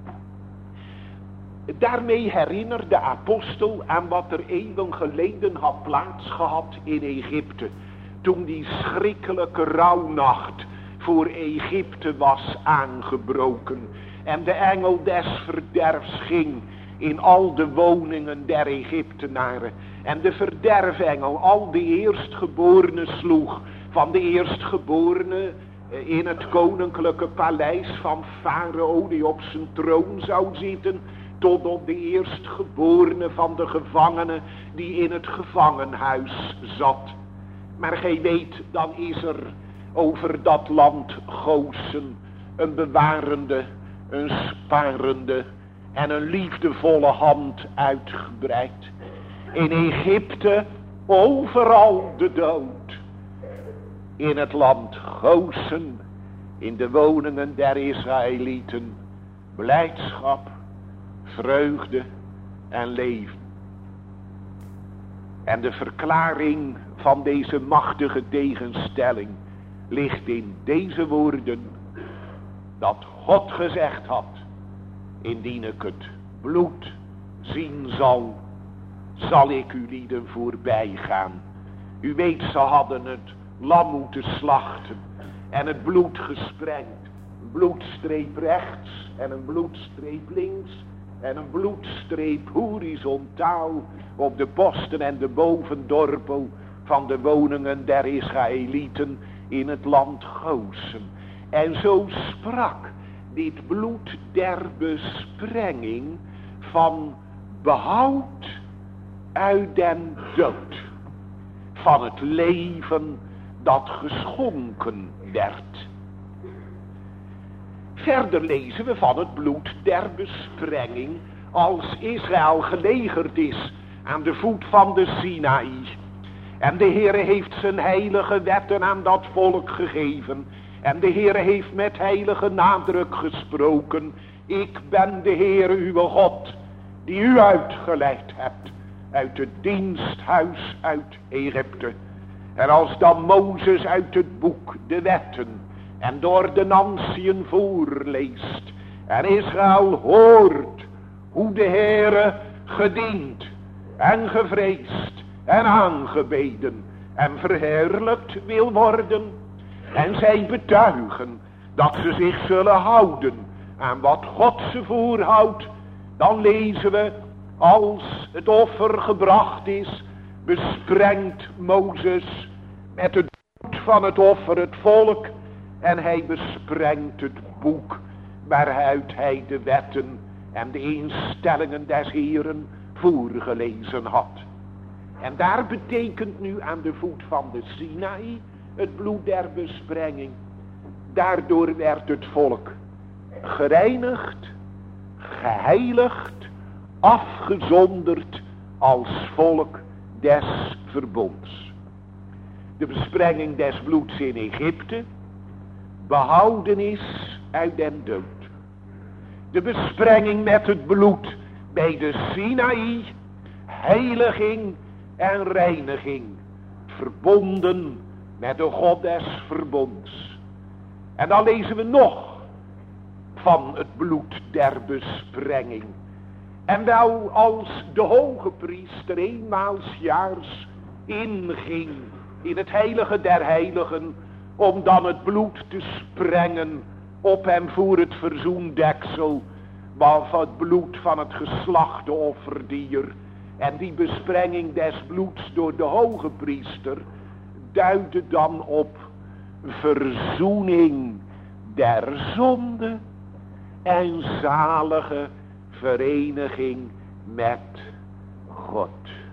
Daarmee herinnert de apostel aan wat er eeuwen geleden had plaatsgehad in Egypte, toen die schrikkelijke rouwnacht voor Egypte was aangebroken en de engel des verderfs ging in al de woningen der Egyptenaren en de verderfengel al de eerstgeborenen sloeg, van de eerstgeborene in het koninklijke paleis van Farao die op zijn troon zou zitten, tot op de eerstgeborene van de gevangenen die in het gevangenhuis zat. Maar gij weet, dan is er over dat land Gosen een bewarende, een sparende en een liefdevolle hand uitgebreid. In Egypte overal de dood. In het land Gosen, in de woningen der Israëlieten, blijdschap, vreugde en leven. En de verklaring van deze machtige tegenstelling ligt in deze woorden, dat God gezegd had: indien ik het bloed zien zal, zal ik u lieden voorbij gaan. U weet, ze hadden het lam moeten slachten en het bloed gesprengd. Een bloedstreep rechts en een bloedstreep links en een bloedstreep horizontaal op de posten en de bovendorpel van de woningen der Israëlieten in het land Gosen. En zo sprak dit bloed der besprenging van behoud uit den dood. Van het leven dat geschonken werd. Verder lezen we van het bloed der besprenging als Israël gelegerd is aan de voet van de Sinaï. En de Heere heeft zijn heilige wetten aan dat volk gegeven. En de Heere heeft met heilige nadruk gesproken. Ik ben de Heere uw God, die u uitgeleid hebt uit het diensthuis uit Egypte. En als dan Mozes uit het boek de wetten en de ordonnantiën voorleest en Israël hoort hoe de Heere gediend en gevreesd en aangebeden en verheerlijkt wil worden en zij betuigen dat ze zich zullen houden aan wat God ze voorhoudt, dan lezen we, als het offer gebracht is, besprengt Mozes met het bloed van het offer het volk en hij besprengt het boek waaruit hij de wetten en de instellingen des Heeren voorgelezen had. En daar betekent nu aan de voet van de Sinaï het bloed der besprenging. Daardoor werd het volk gereinigd, geheiligd, afgezonderd als volk des verbonds. De besprenging des bloeds in Egypte, behoudenis uit den dood. De besprenging met het bloed bij de Sinaï, heiliging en reiniging, verbonden met de God des verbonds. En dan lezen we nog van het bloed der besprenging. En wel als de hoge priester eenmaal 's jaars inging in het heilige der heiligen, om dan het bloed te sprengen op hem voor het verzoendeksel, van het bloed van het geslachte offerdier. En die besprenging des bloeds door de hoge priester duidde dan op verzoening der zonde en zalige vereniging met God.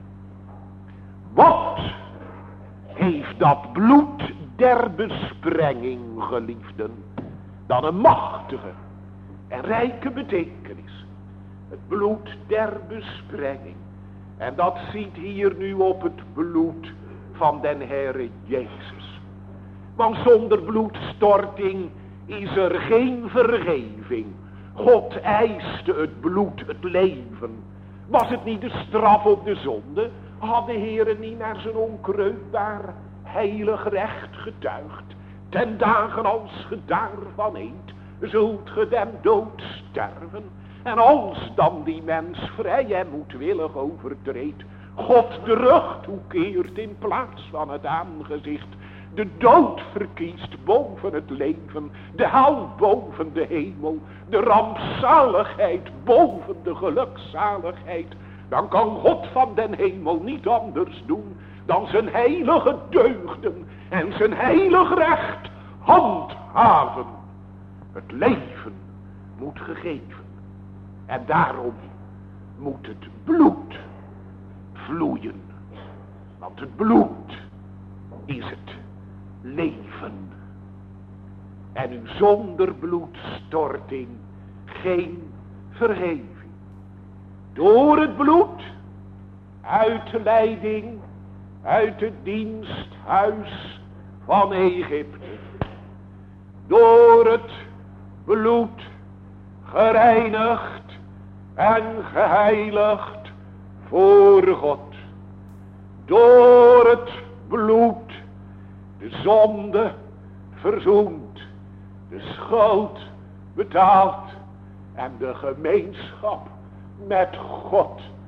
Wat heeft dat bloed der besprenging, geliefden, dan een machtige en rijke betekenis. Het bloed der besprenging. En dat ziet hier nu op het bloed van den Heere Jezus. Want zonder bloedstorting is er geen vergeving. God eiste het bloed, het leven. Was het niet de straf op de zonde? Had de Heere niet naar zijn onkreukbaar heilig recht getuigd? Ten dagen als ge daarvan eet, zult ge den dood sterven. En als dan die mens vrij en moedwillig overtreedt, God de rug toekeert in plaats van het aangezicht, de dood verkiest boven het leven, de hel boven de hemel, de rampzaligheid boven de gelukzaligheid, dan kan God van den hemel niet anders doen dan zijn heilige deugden en zijn heilig recht handhaven. Het leven moet gegeven. En daarom moet het bloed vloeien. Want het bloed is het leven. En u zonder bloedstorting geen vergeving. Door het bloed, uitleiding uit het diensthuis van Egypte. Door het bloed gereinigd en geheiligd voor God. Door het bloed de zonde verzoend, de schuld betaald en de gemeenschap met God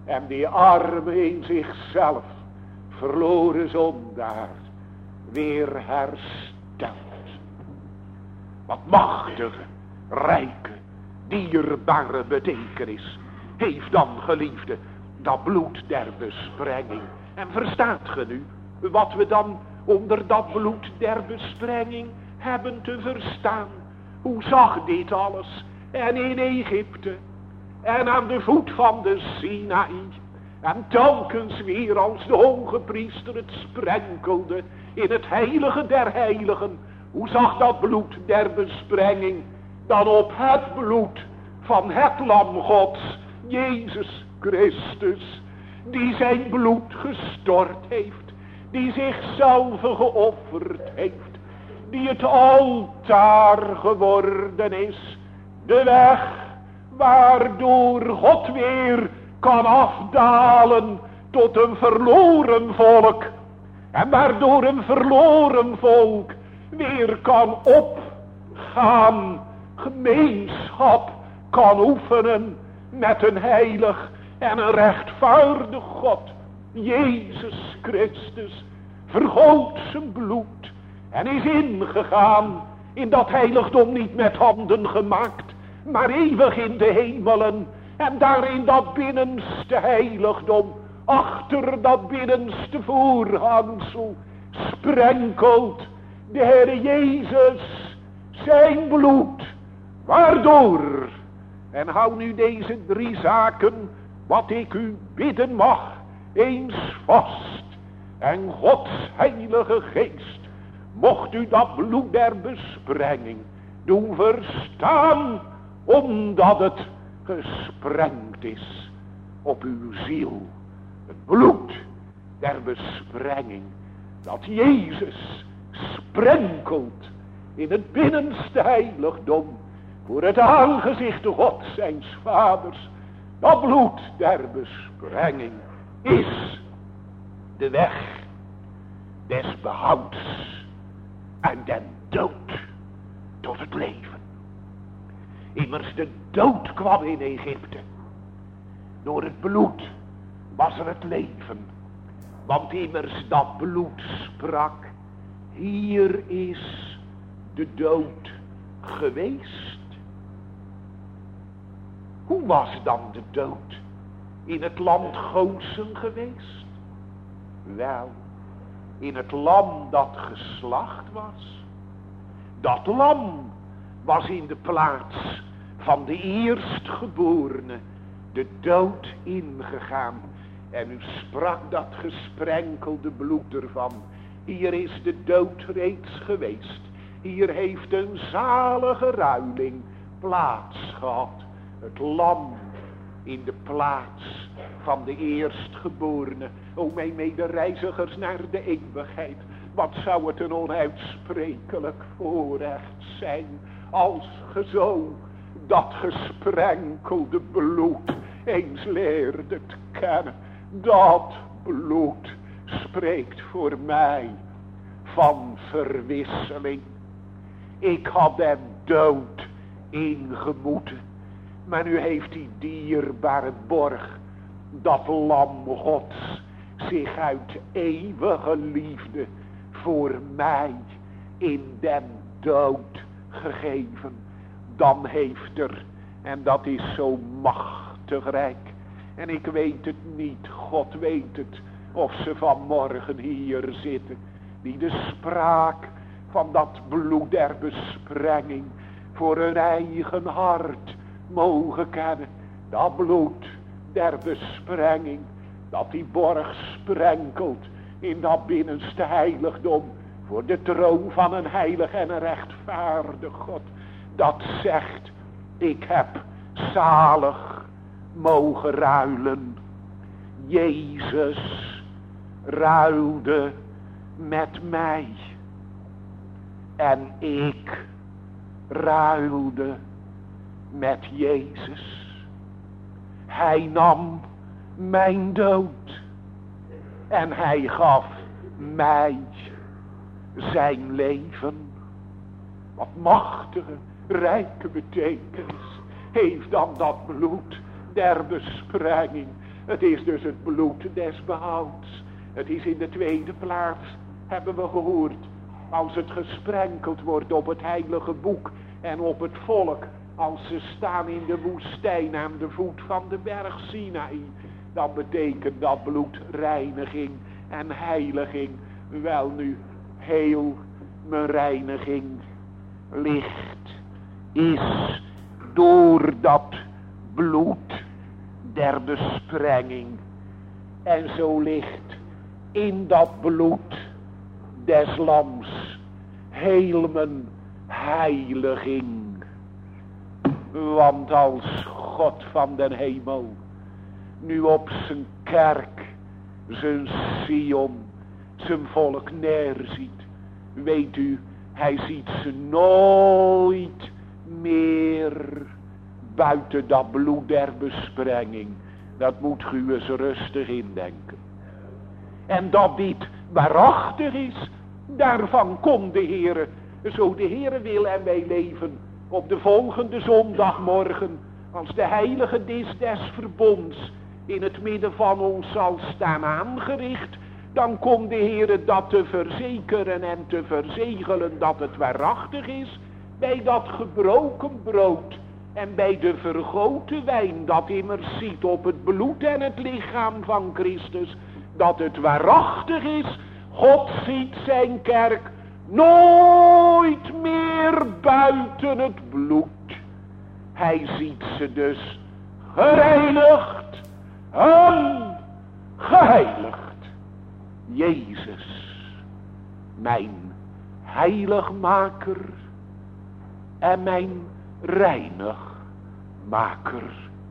En die arme in zichzelf verloren zondaar weer herstelt. Wat machtige, rijke, dierbare betekenis heeft dan, geliefde, dat bloed der besprenging. En verstaat ge nu wat we dan onder dat bloed der besprenging hebben te verstaan? Hoe zag dit alles? En in Egypte en aan de voet van de Sinaï. En telkens weer als de hoge priester het sprenkelde in het heilige der heiligen. Hoe zag dat bloed der besprenging dan op het bloed van het lam Gods, Jezus Christus, die zijn bloed gestort heeft, die zichzelf geofferd heeft, die het altaar geworden is, de weg waardoor God weer kan afdalen tot een verloren volk, en waardoor een verloren volk weer kan opgaan, gemeenschap kan oefenen met een heilig en een rechtvaardig God. Jezus Christus vergoot zijn bloed en is ingegaan in dat heiligdom, niet met handen gemaakt, maar eeuwig in de hemelen. En daar in dat binnenste heiligdom, achter dat binnenste voorhangsel, sprenkelt de Heer Jezus zijn bloed. Waardoor, en hou nu deze drie zaken, wat ik u bidden mag, eens vast. En Gods heilige geest, mocht u dat bloed der besprenging doen verstaan, omdat het gesprengd is op uw ziel. Het bloed der besprenging, dat Jezus sprenkelt in het binnenste heiligdom, voor het aangezicht Gods zijns vaders. Dat bloed der besprenging is de weg des behouds en den dood tot het leven. Immers de dood kwam in Egypte. Door het bloed was er het leven. Want immers dat bloed sprak, hier is de dood geweest. Hoe was dan de dood in het land Gozen geweest? Wel, in het lam dat geslacht was. Dat lam was in de plaats van de eerstgeborene de dood ingegaan. En u sprak dat gesprenkelde bloed ervan. Hier is de dood reeds geweest. Hier heeft een zalige ruiling plaats gehad. Het lam in de plaats van de eerstgeborene. O mijn medereizigers naar de eeuwigheid. Wat zou het een onuitsprekelijk voorrecht zijn als ge zo dat gesprenkelde bloed eens leerdet kennen. Dat bloed spreekt voor mij van verwisseling. Ik had hem dood ingemoeten, maar nu heeft die dierbare borg, dat lam Gods, zich uit eeuwige liefde voor mij in den dood gegeven. Dan heeft er, en dat is zo machtig rijk, en ik weet het niet, God weet het, of ze vanmorgen hier zitten, die de spraak van dat bloed der besprenging voor hun eigen hart mogen kennen. Dat bloed der besprenging, dat die borg sprenkelt in dat binnenste heiligdom, voor de troon van een heilig en een rechtvaardig God. Dat zegt, ik heb zalig mogen ruilen. Jezus ruilde met mij. En ik ruilde met Jezus. Hij nam mijn dood. En hij gaf mij zijn leven. Wat machtige, rijke betekenis heeft dan dat bloed der besprenging. Het is dus het bloed des behouds. Het is in de tweede plaats, hebben we gehoord, als het gesprenkeld wordt op het heilige boek en op het volk, als ze staan in de woestijn aan de voet van de berg Sinaï, dan betekent dat bloed reiniging en heiliging. Wel nu, heel mijn reiniging ligt, is door dat bloed der besprenging. En zo ligt in dat bloed des lams heel mijn heiliging. Want als God van den hemel nu op zijn kerk, zijn Sion, zijn volk neerziet, weet u, hij ziet ze nooit meer buiten dat bloed der besprenging. Dat moet u eens rustig indenken. En dat dit waarachtig is, daarvan komt de Heere, zo de Heere wil en wij leven, op de volgende zondagmorgen, als de heilige dis des verbonds in het midden van ons zal staan aangericht, dan komt de Heere dat te verzekeren en te verzegelen dat het waarachtig is, bij dat gebroken brood en bij de vergoten wijn, dat immers ziet op het bloed en het lichaam van Christus, dat het waarachtig is. God ziet zijn kerk nooit meer buiten het bloed. Hij ziet ze dus gereinigd en geheiligd. Jezus, mijn heiligmaker en mijn reinigmaker.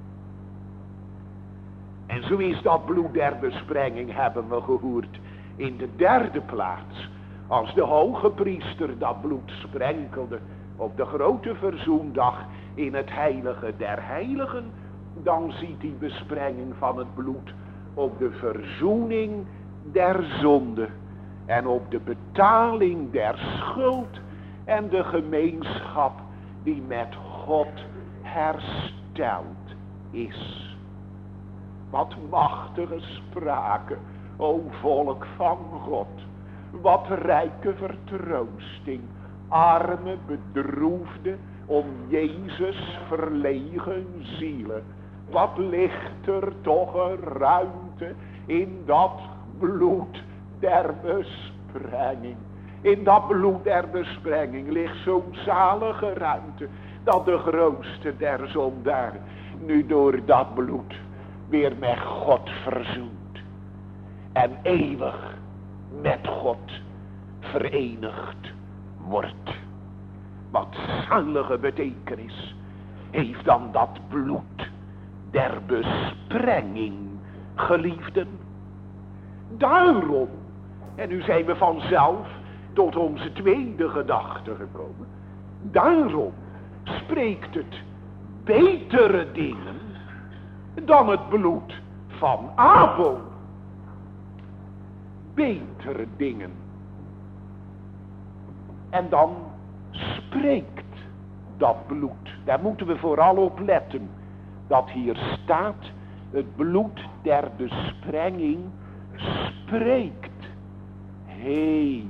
En zo is dat bloed der besprenging, hebben we gehoord, in de derde plaats. Als de hoge priester dat bloed sprenkelde op de grote verzoendag in het heilige der heiligen, dan ziet die besprenging van het bloed op de verzoening der zonde en op de betaling der schuld en de gemeenschap die met God hersteld is. Wat machtige sprake, o volk van God. Wat rijke vertroosting, arme, bedroefde, om Jezus verlegen zielen. Wat ligt er toch een ruimte in dat bloed der besprenging. In dat bloed der besprenging ligt zo'n zalige ruimte, dat de grootste der zondaren nu door dat bloed weer met God verzoend en eeuwig met God verenigd wordt. Wat zalige betekenis heeft dan dat bloed der besprenging, geliefden. Daarom, en nu zijn we vanzelf tot onze tweede gedachte gekomen, daarom spreekt het betere dingen dan het bloed van Abel. Betere dingen. En dan spreekt dat bloed. Daar moeten we vooral op letten. Dat hier staat, het bloed der besprenging spreekt. Hé.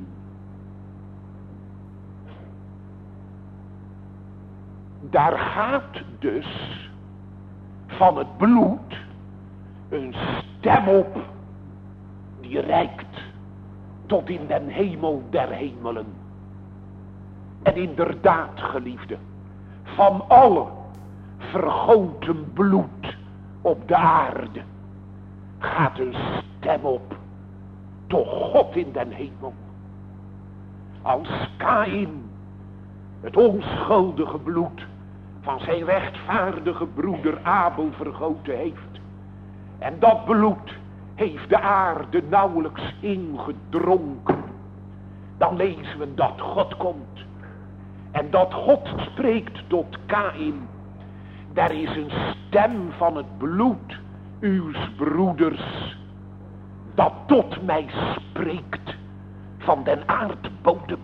Daar gaat dus van het bloed een stem op die reikt tot in den hemel der hemelen. En inderdaad, geliefde, van alle vergoten bloed op de aarde gaat een stem op tot God in den hemel. Als Kaïn het onschuldige bloed van zijn rechtvaardige broeder Abel vergoten heeft, en dat bloed heeft de aarde nauwelijks ingedronken, dan lezen we dat God komt en dat God spreekt tot Kaïn. Daar is een stem van het bloed uws broeders dat tot mij spreekt van den aardbodem.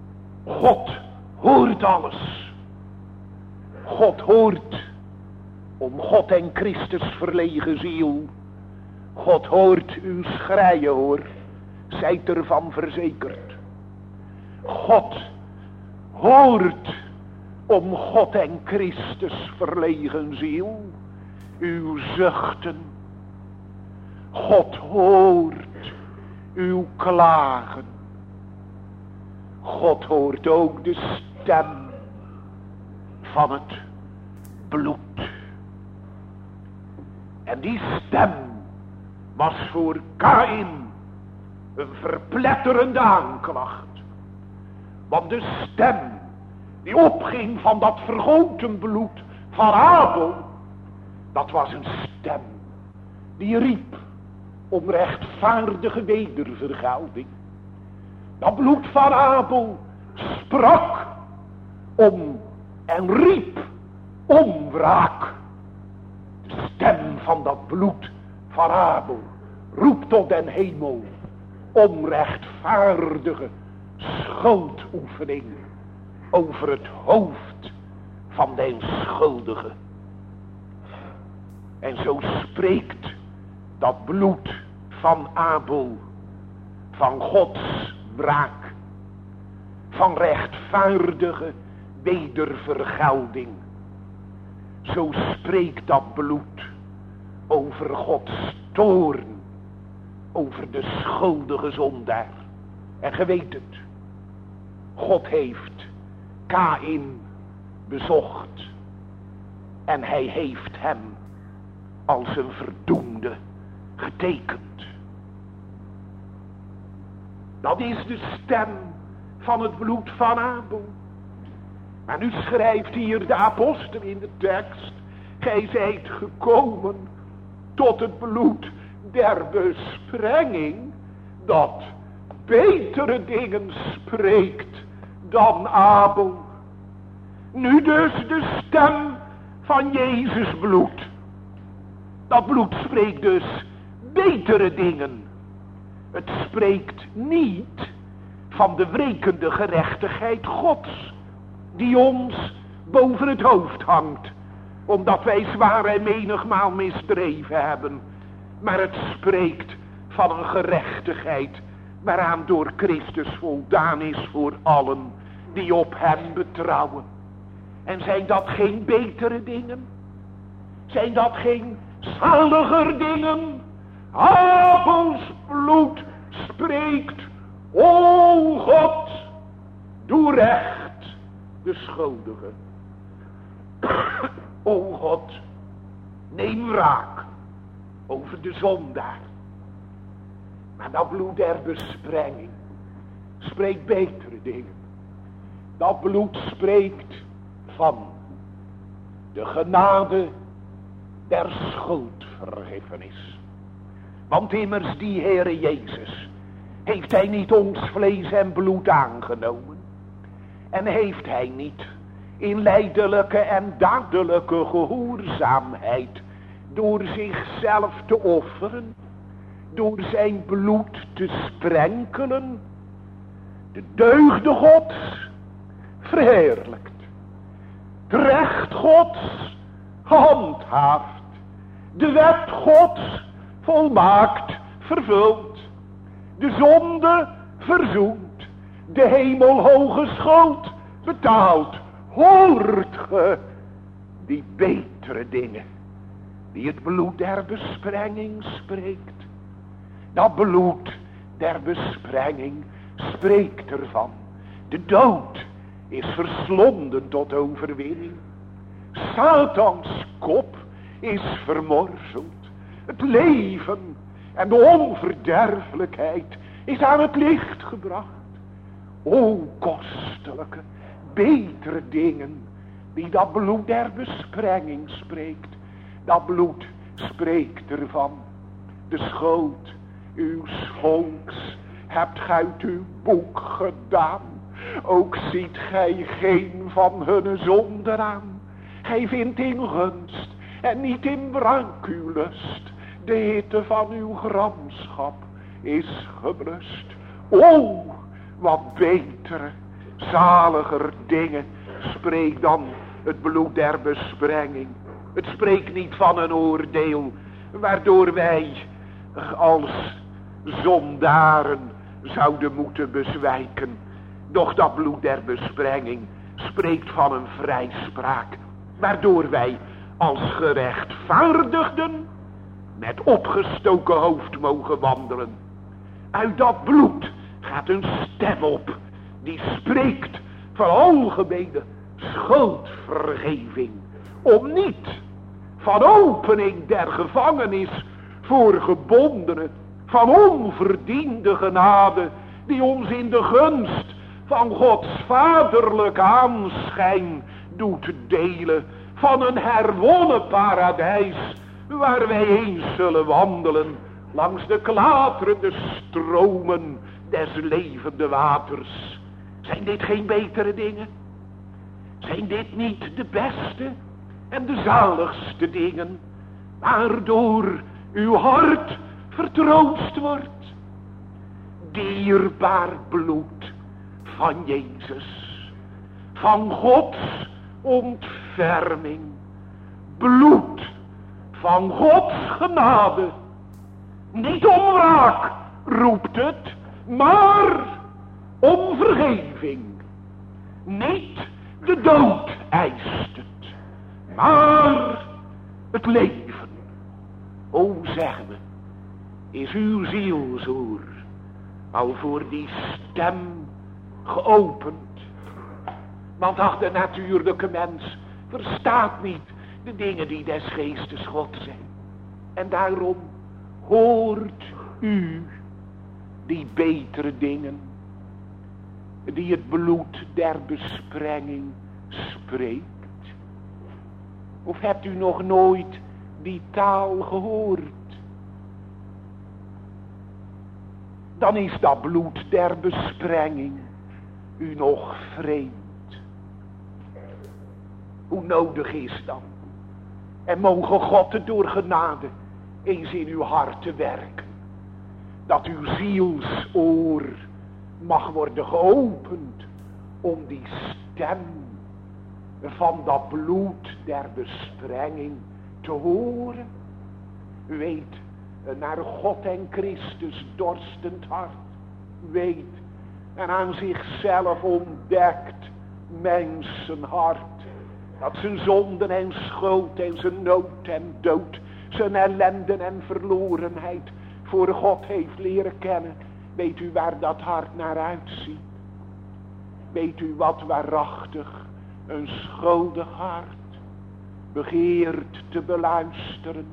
God hoort alles. God hoort om God en Christus verlegen ziel. God hoort uw schreien, hoor, zijt ervan verzekerd. God hoort om God en Christus verlegen ziel uw zuchten. God hoort uw klagen. God hoort ook de stem van het bloed. En die stem was voor Kaïn een verpletterende aanklacht. Want de stem die opging van dat vergoten bloed van Abel, dat was een stem die riep om rechtvaardige wedervergelding. Dat bloed van Abel sprak om en riep om wraak. De stem van dat bloed van Abel roept tot den hemel om rechtvaardige schuldoefening over het hoofd van den schuldige. En zo spreekt dat bloed van Abel van Gods wraak, van rechtvaardige wedervergelding. Zo spreekt dat bloed over Gods toorn, over de schuldige zondaar. En ge weet het, God heeft Kaïn bezocht en hij heeft hem als een verdoemde getekend. Dat is de stem van het bloed van Abel. Maar nu schrijft hier de apostel in de tekst: gij zijt gekomen tot het bloed der besprenging, dat betere dingen spreekt dan Abel. Nu dus de stem van Jezus bloed. Dat bloed spreekt dus betere dingen. Het spreekt niet van de wrekende gerechtigheid Gods, die ons boven het hoofd hangt, omdat wij zwaar en menigmaal misdreven hebben. Maar het spreekt van een gerechtigheid waaraan door Christus voldaan is voor allen die op hem betrouwen. En zijn dat geen betere dingen? Zijn dat geen zaliger dingen? Abels bloed spreekt: o God, doe recht de schuldige. O God, neem wraak over de zondaar. Maar dat bloed der besprenging spreekt betere dingen. Dat bloed spreekt van de genade der schuldvergiffenis. Want immers die Heere Jezus, heeft hij niet ons vlees en bloed aangenomen? En heeft hij niet in lijdelijke en dadelijke gehoorzaamheid door zichzelf te offeren, door zijn bloed te sprenkelen, de deugde Gods verheerlijkt, het recht Gods gehandhaafd, de wet Gods volmaakt vervuld, de zonde verzoend, de hemelhoge schuld betaald? Hoort ge die betere dingen die het bloed der besprenging spreekt? Dat bloed der besprenging spreekt ervan: de dood is verslonden tot overwinning. Satans kop is vermorzeld. Het leven en de onverderfelijkheid is aan het licht gebracht. O kostelijke, betere dingen die dat bloed der besprenging spreekt. Dat bloed spreekt ervan: de schuld uws volks hebt gij uit uw boek gedaan. Ook ziet gij geen van hun zonde aan. Gij vindt in gunst en niet in wrank uw lust. De hitte van uw gramschap is geblust. O, wat betere, zaliger dingen spreekt dan het bloed der besprenging. Het spreekt niet van een oordeel, waardoor wij als zondaren zouden moeten bezwijken. Doch dat bloed der besprenging spreekt van een vrijspraak, waardoor wij als gerechtvaardigden met opgestoken hoofd mogen wandelen. Uit dat bloed gaat een stem op, die spreekt van algemene schuldvergeving, om niet van opening der gevangenis voor gebondenen, van onverdiende genade, die ons in de gunst van Gods vaderlijk aanschijn doet delen, van een herwonnen paradijs, waar wij eens zullen wandelen, langs de klaterende stromen des levende waters. Zijn dit geen betere dingen? Zijn dit niet de beste en de zaligste dingen, waardoor uw hart vertroost wordt? Dierbaar bloed van Jezus, van Gods ontferming, bloed van Gods genade. Niet om wraak roept het, maar om vergeving. Niet de dood eist het, maar het leven. O, zeggen we, is uw zielsoor al voor die stem geopend? Want ach, de natuurlijke mens verstaat niet de dingen die des geestes God zijn. En daarom hoort u die betere dingen, die het bloed der besprenging spreekt. Of hebt u nog nooit die taal gehoord? Dan is dat bloed der besprenging u nog vreemd. Hoe nodig is dan? En mogen God het door genade eens in uw hart te werken, dat uw zielsoor mag worden geopend om die stem van dat bloed der besprenging te horen. U weet, naar God en Christus dorstend hart weet en aan zichzelf ontdekt mensenhart, dat zijn zonden en schuld en zijn nood en dood, zijn ellende en verlorenheid voor God heeft leren kennen. Weet u waar dat hart naar uitziet? Weet u wat waarachtig een schuldig hart begeert te beluisteren?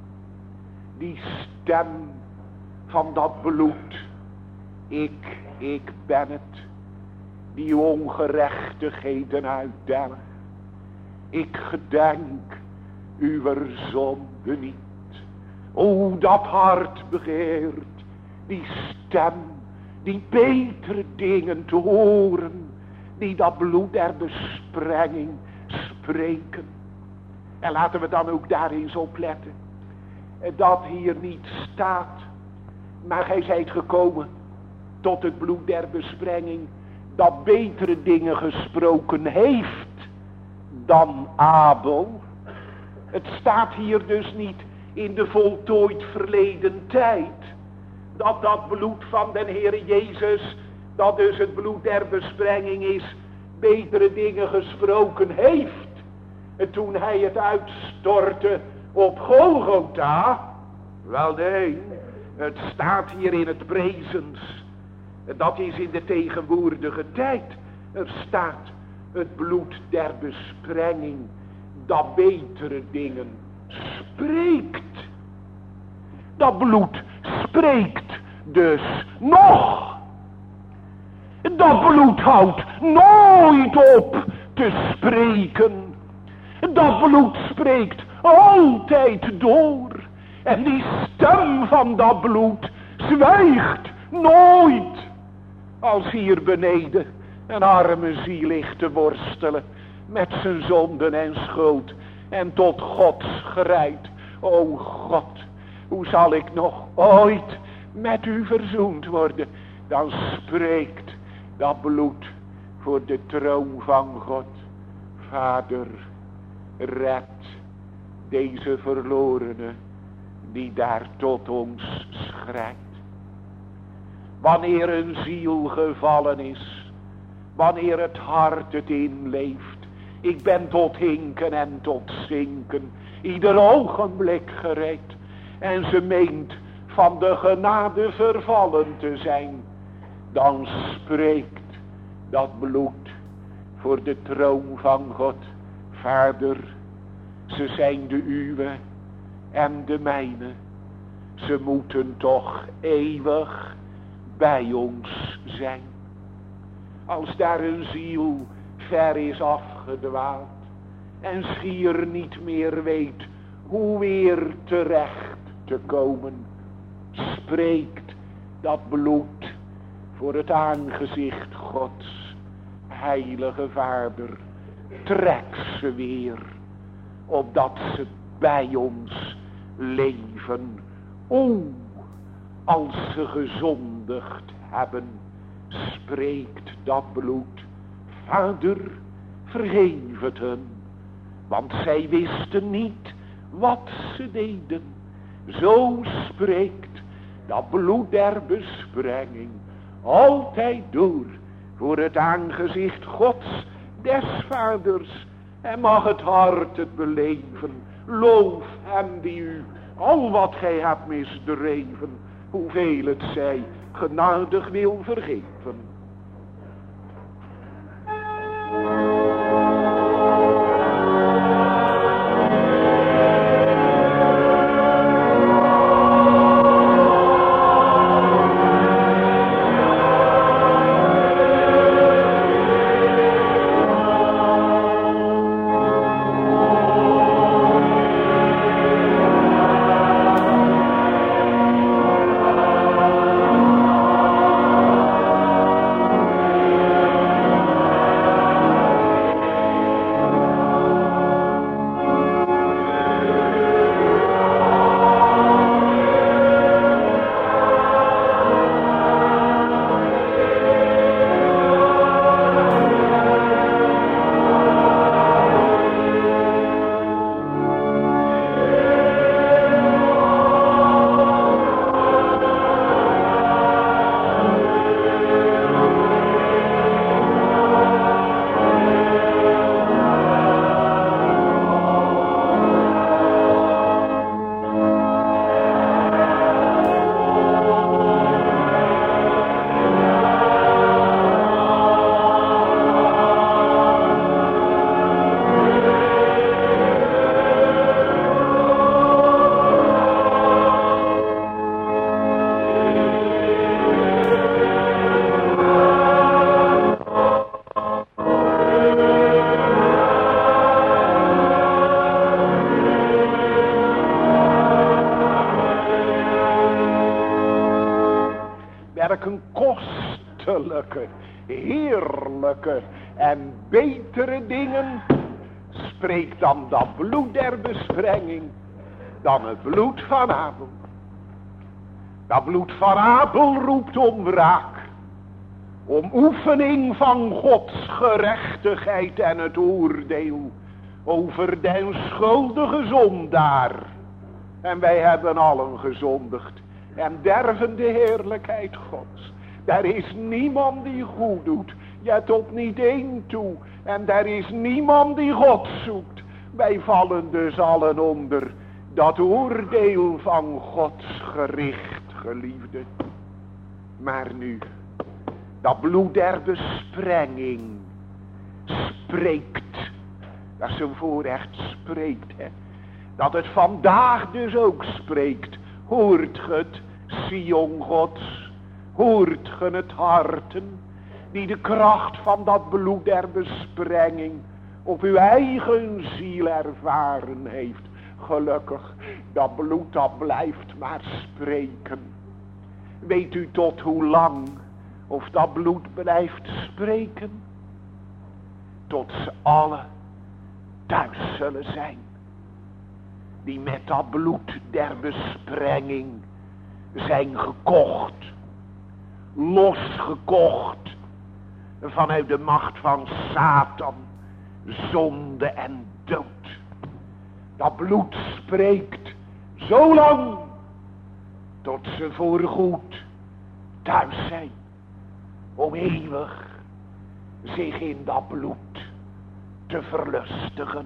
Die stem van dat bloed. Ik, ik ben het, die uw ongerechtigheden uitdelgt. Ik gedenk uw zonde niet. O, dat hart begeert die stem, die betere dingen te horen, die dat bloed der besprenging spreken. En laten we dan ook daar eens op letten, dat hier niet staat, maar gij zijt gekomen tot het bloed der besprenging, dat betere dingen gesproken heeft dan Abel. Het staat hier dus niet in de voltooid verleden tijd, dat dat bloed van den Heere Jezus, dat dus het bloed der besprenging is, betere dingen gesproken heeft. En toen hij het uitstortte op Golgotha, wel nee, het staat hier in het prezens. Dat is in de tegenwoordige tijd. Er staat het bloed der besprenging, dat betere dingen spreekt. Dat bloed spreekt dus nog. Dat bloed houdt nooit op te spreken. Dat bloed spreekt altijd door. En die stem van dat bloed zwijgt nooit. Als hier beneden een arme ziel ligt te worstelen met zijn zonden en schuld en tot God schrijdt: o God, hoe zal ik nog ooit met u verzoend worden? Dan spreekt dat bloed voor de troon van God: Vader, red deze verlorene die daar tot ons schrijdt. Wanneer een ziel gevallen is, wanneer het hart het inleeft, ik ben tot hinken en tot zinken, ieder ogenblik gereed, en ze meent van de genade vervallen te zijn, dan spreekt dat bloed voor de troon van God. Vader, ze zijn de uwe en de mijne, ze moeten toch eeuwig bij ons zijn. Als daar een ziel ver is afgedwaald en schier niet meer weet hoe weer terecht te komen, spreekt dat bloed voor het aangezicht Gods. Heilige Vader, trek ze weer, opdat ze bij ons leven. O, als ze gezondigd hebben, spreekt dat bloed. Vader, vergeef het hun, want zij wisten niet wat ze deden. Zo spreekt dat bloed der besprenging altijd door voor het aangezicht Gods, des Vaders. En mag het hart het beleven. Loof hem die u al wat gij hebt misdreven, hoeveel het zij, genadig wil vergeven. Heerlijke en betere dingen spreekt dan dat bloed der besprenging, dan het bloed van Abel. Dat bloed van Abel roept om wraak, om oefening van Gods gerechtigheid en het oordeel over den schuldige zondaar. En wij hebben allen gezondigd en derven de heerlijkheid Gods. Er is niemand die goed doet, ja tot niet één toe. En er is niemand die God zoekt. Wij vallen dus allen onder dat oordeel van Gods gericht, geliefde. Maar nu, dat bloed der besprenging spreekt. Dat is een voorrecht, spreekt, hè. Dat het vandaag dus ook spreekt. Hoort ge het, Sion Gods? Hoort ge het harten, die de kracht van dat bloed der besprenging op uw eigen ziel ervaren heeft? Gelukkig, dat bloed dat blijft maar spreken. Weet u tot hoe lang of dat bloed blijft spreken? Tot ze alle thuis zullen zijn, die met dat bloed der besprenging zijn gekocht, losgekocht vanuit de macht van Satan, zonde en dood. Dat bloed spreekt zo lang tot ze voorgoed thuis zijn. Om eeuwig zich in dat bloed te verlustigen.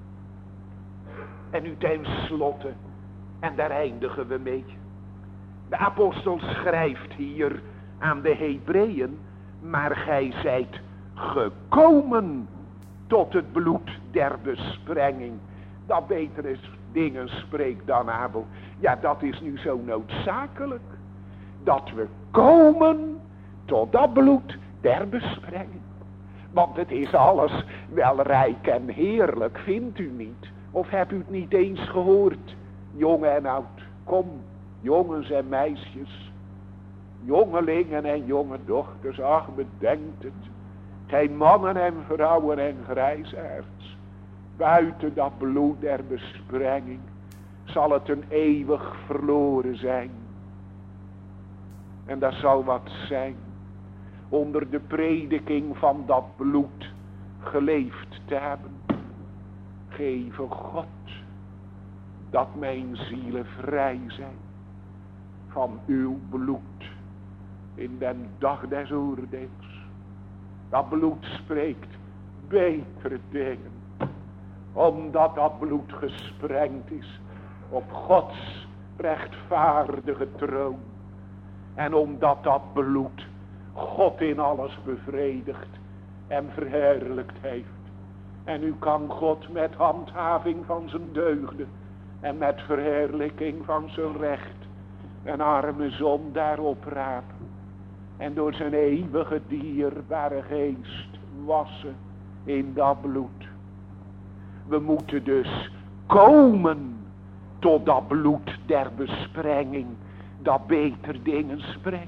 En nu tenslotte, en daar eindigen we mee. De apostel schrijft hier aan de Hebreeën, maar gij zijt gekomen tot het bloed der besprenging. Dat betere dingen spreekt dan Abel. Ja, dat is nu zo noodzakelijk. Dat we komen tot dat bloed der besprenging. Want het is alles wel rijk en heerlijk, vindt u niet? Of hebt u het niet eens gehoord? Jong en oud, kom, jongens en meisjes, jongelingen en jonge dochters, ach bedenkt het. Gij mannen en vrouwen en grijsaards, buiten dat bloed der besprenging zal het een eeuwig verloren zijn. En dat zal wat zijn, onder de prediking van dat bloed geleefd te hebben. Geve God dat mijn zielen vrij zijn van uw bloed in den dag des oordeels. Dat bloed spreekt betere dingen, omdat dat bloed gesprengd is op Gods rechtvaardige troon. En omdat dat bloed God in alles bevredigd en verheerlijkt heeft. En u kan God met handhaving van zijn deugden en met verheerlijking van zijn recht een arme zondaar oprapen. En door zijn eeuwige dierbare geest wassen in dat bloed. We moeten dus komen tot dat bloed der besprenging, dat beter dingen spreekt.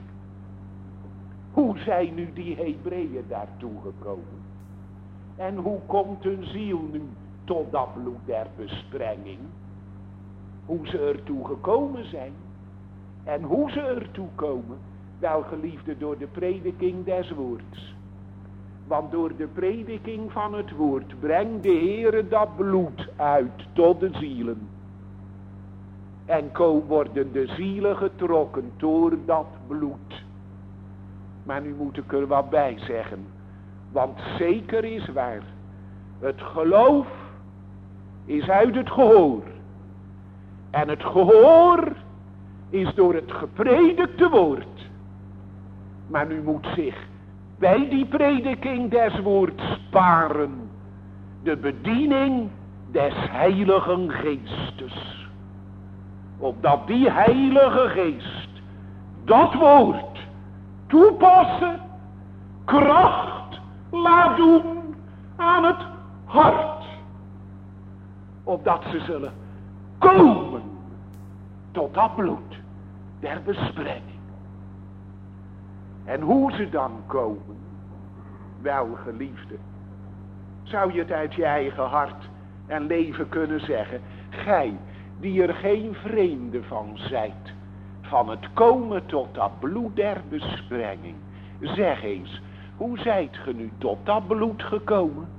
Hoe zijn nu die Hebreeën daartoe gekomen? En hoe komt hun ziel nu tot dat bloed der besprenging? Hoe ze ertoe gekomen zijn. En hoe ze ertoe komen, wel geliefde, door de prediking des woords. Want door de prediking van het woord brengt de Heere dat bloed uit tot de zielen. En worden de zielen getrokken door dat bloed. Maar nu moet ik er wat bij zeggen. Want zeker is waar. Het geloof is uit het gehoor. En het gehoor is door het gepredikte woord. Maar nu moet zich bij die prediking des woords sparen de bediening des Heiligen Geestes. Opdat die Heilige Geest dat woord toepassen, kracht laat doen aan het hart. Opdat ze zullen komen tot dat bloed der besprenging. En hoe ze dan komen, wel geliefde, zou je het uit je eigen hart en leven kunnen zeggen, gij die er geen vreemde van zijt, van het komen tot dat bloed der besprenging. Zeg eens, hoe zijt ge nu tot dat bloed gekomen?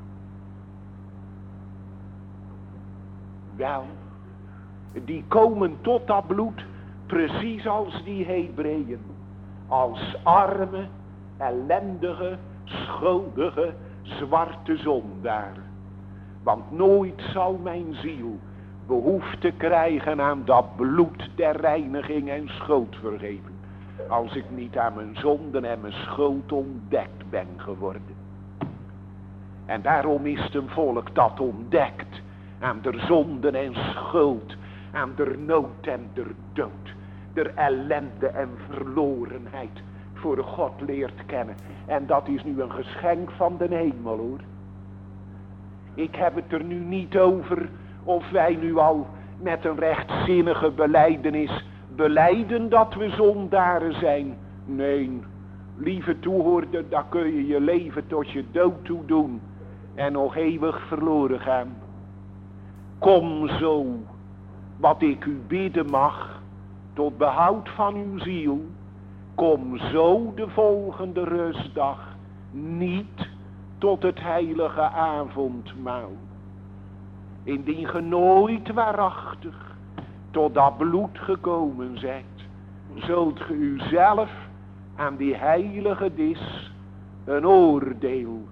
Wel, die komen tot dat bloed precies als die Hebreeën. Als arme, ellendige, schuldige, zwarte zondaar. Want nooit zal mijn ziel behoefte krijgen aan dat bloed der reiniging en schuldvergeving, als ik niet aan mijn zonden en mijn schuld ontdekt ben geworden. En daarom is het een volk dat ontdekt aan der zonden en schuld, aan der nood en der dood, der ellende en verlorenheid voor God leert kennen. En dat is nu een geschenk van de hemel, hoor. Ik heb het er nu niet over of wij nu al met een rechtzinnige belijdenis belijden dat we zondaren zijn. Nee, lieve toehoorder, daar kun je je leven tot je dood toe doen en nog eeuwig verloren gaan. Kom zo, wat ik u bidden mag, tot behoud van uw ziel. Kom zo de volgende rustdag niet tot het heilige avondmaal. indien ge nooit waarachtig tot dat bloed gekomen zijt, zult ge uzelf aan die heilige dis een oordeel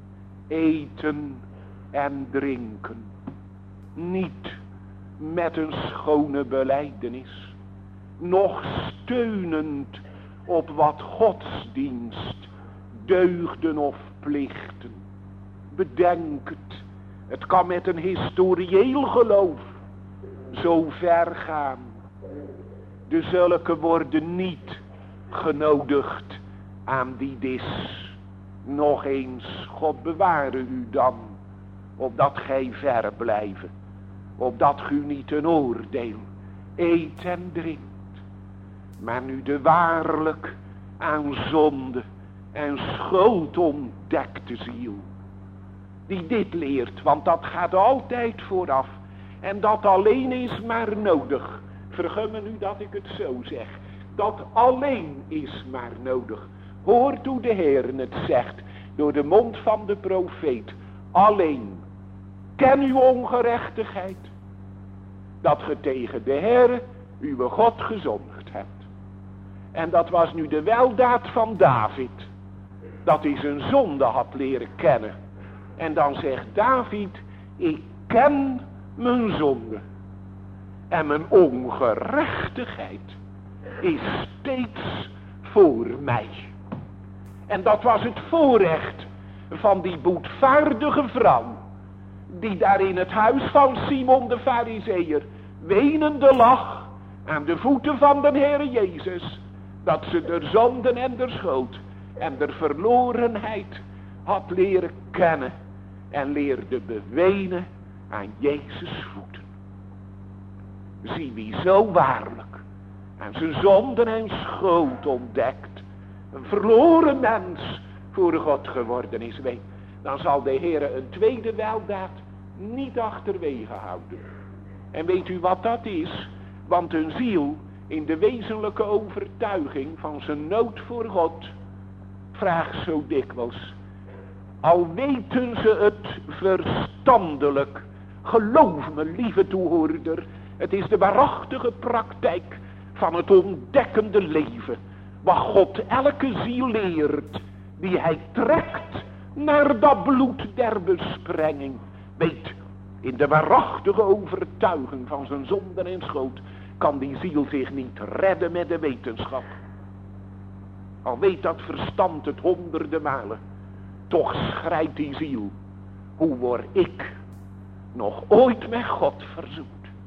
eten en drinken. Niet met een schone belijdenis, noch steunend op wat godsdienst, deugden of plichten. Bedenk het, het kan met een historieel geloof zo ver gaan. De zulke worden niet genodigd aan die dis. Nog eens, God beware u dan, opdat gij ver blijven, opdat u niet een oordeel eet en drinkt, maar nu de waarlijk aan zonde en schuld ontdekte ziel, die dit leert, want dat gaat altijd vooraf, en dat alleen is maar nodig. Vergun me nu dat ik het zo zeg, dat alleen is maar nodig. Hoort hoe de Heer het zegt, door de mond van de profeet. Alleen, ken uw ongerechtigheid, dat ge tegen de Heer, uw God, gezondigd hebt. En dat was nu de weldaad van David, dat hij zijn zonde had leren kennen. En dan zegt David, ik ken mijn zonde. En mijn ongerechtigheid is steeds voor mij. En dat was het voorrecht van die boetvaardige vrouw, die daar in het huis van Simon de Farizeeër wenende lag aan de voeten van de Heere Jezus, dat ze de zonden en de schuld en de verlorenheid had leren kennen en leerde bewenen aan Jezus' voeten. Zie wie zo waarlijk aan zijn zonden en schuld ontdekt, een verloren mens voor God geworden is, weet, dan zal de Heere een tweede weldaad niet achterwege houden. En weet u wat dat is? Want een ziel in de wezenlijke overtuiging van zijn nood voor God vraagt zo dikwijls, al weten ze het verstandelijk, geloof me lieve toehoorder, het is de waarachtige praktijk van het ontdekkende leven, wat God elke ziel leert, die hij trekt naar dat bloed der besprenging. Weet, in de waarachtige overtuiging van zijn zonden en schuld kan die ziel zich niet redden met de wetenschap. Al weet dat verstand het honderden malen, toch schrijft die ziel, hoe word ik nog ooit met God verzoend?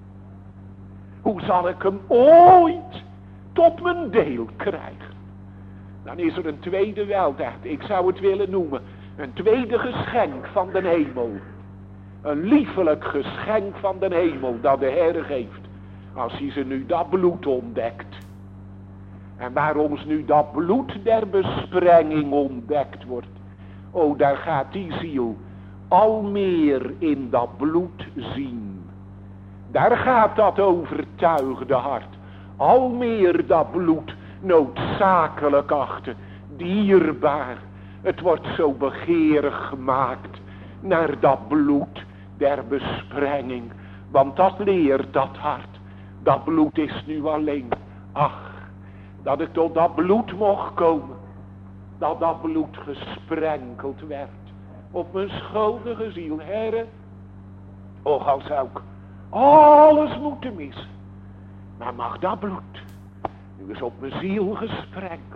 Hoe zal ik hem ooit tot mijn deel krijgen? Dan is er een tweede weldaad, ik zou het willen noemen, een tweede geschenk van de hemel. Een liefelijk geschenk van de hemel dat de Heer geeft, als hij ze nu dat bloed ontdekt. En waarom nu dat bloed der besprenging ontdekt wordt, o, daar gaat die ziel al meer in dat bloed zien. Daar gaat dat overtuigde hart al meer dat bloed noodzakelijk achter, dierbaar. Het wordt zo begeerig gemaakt naar dat bloed der besprenging, want dat leert dat hart. Dat bloed is nu alleen, ach, dat ik tot dat bloed mocht komen, dat dat bloed gesprenkeld werd op mijn schuldige ziel. Heere, och, al zou ik alles moeten missen, maar mag dat bloed nu eens op mijn ziel gesprenkeld.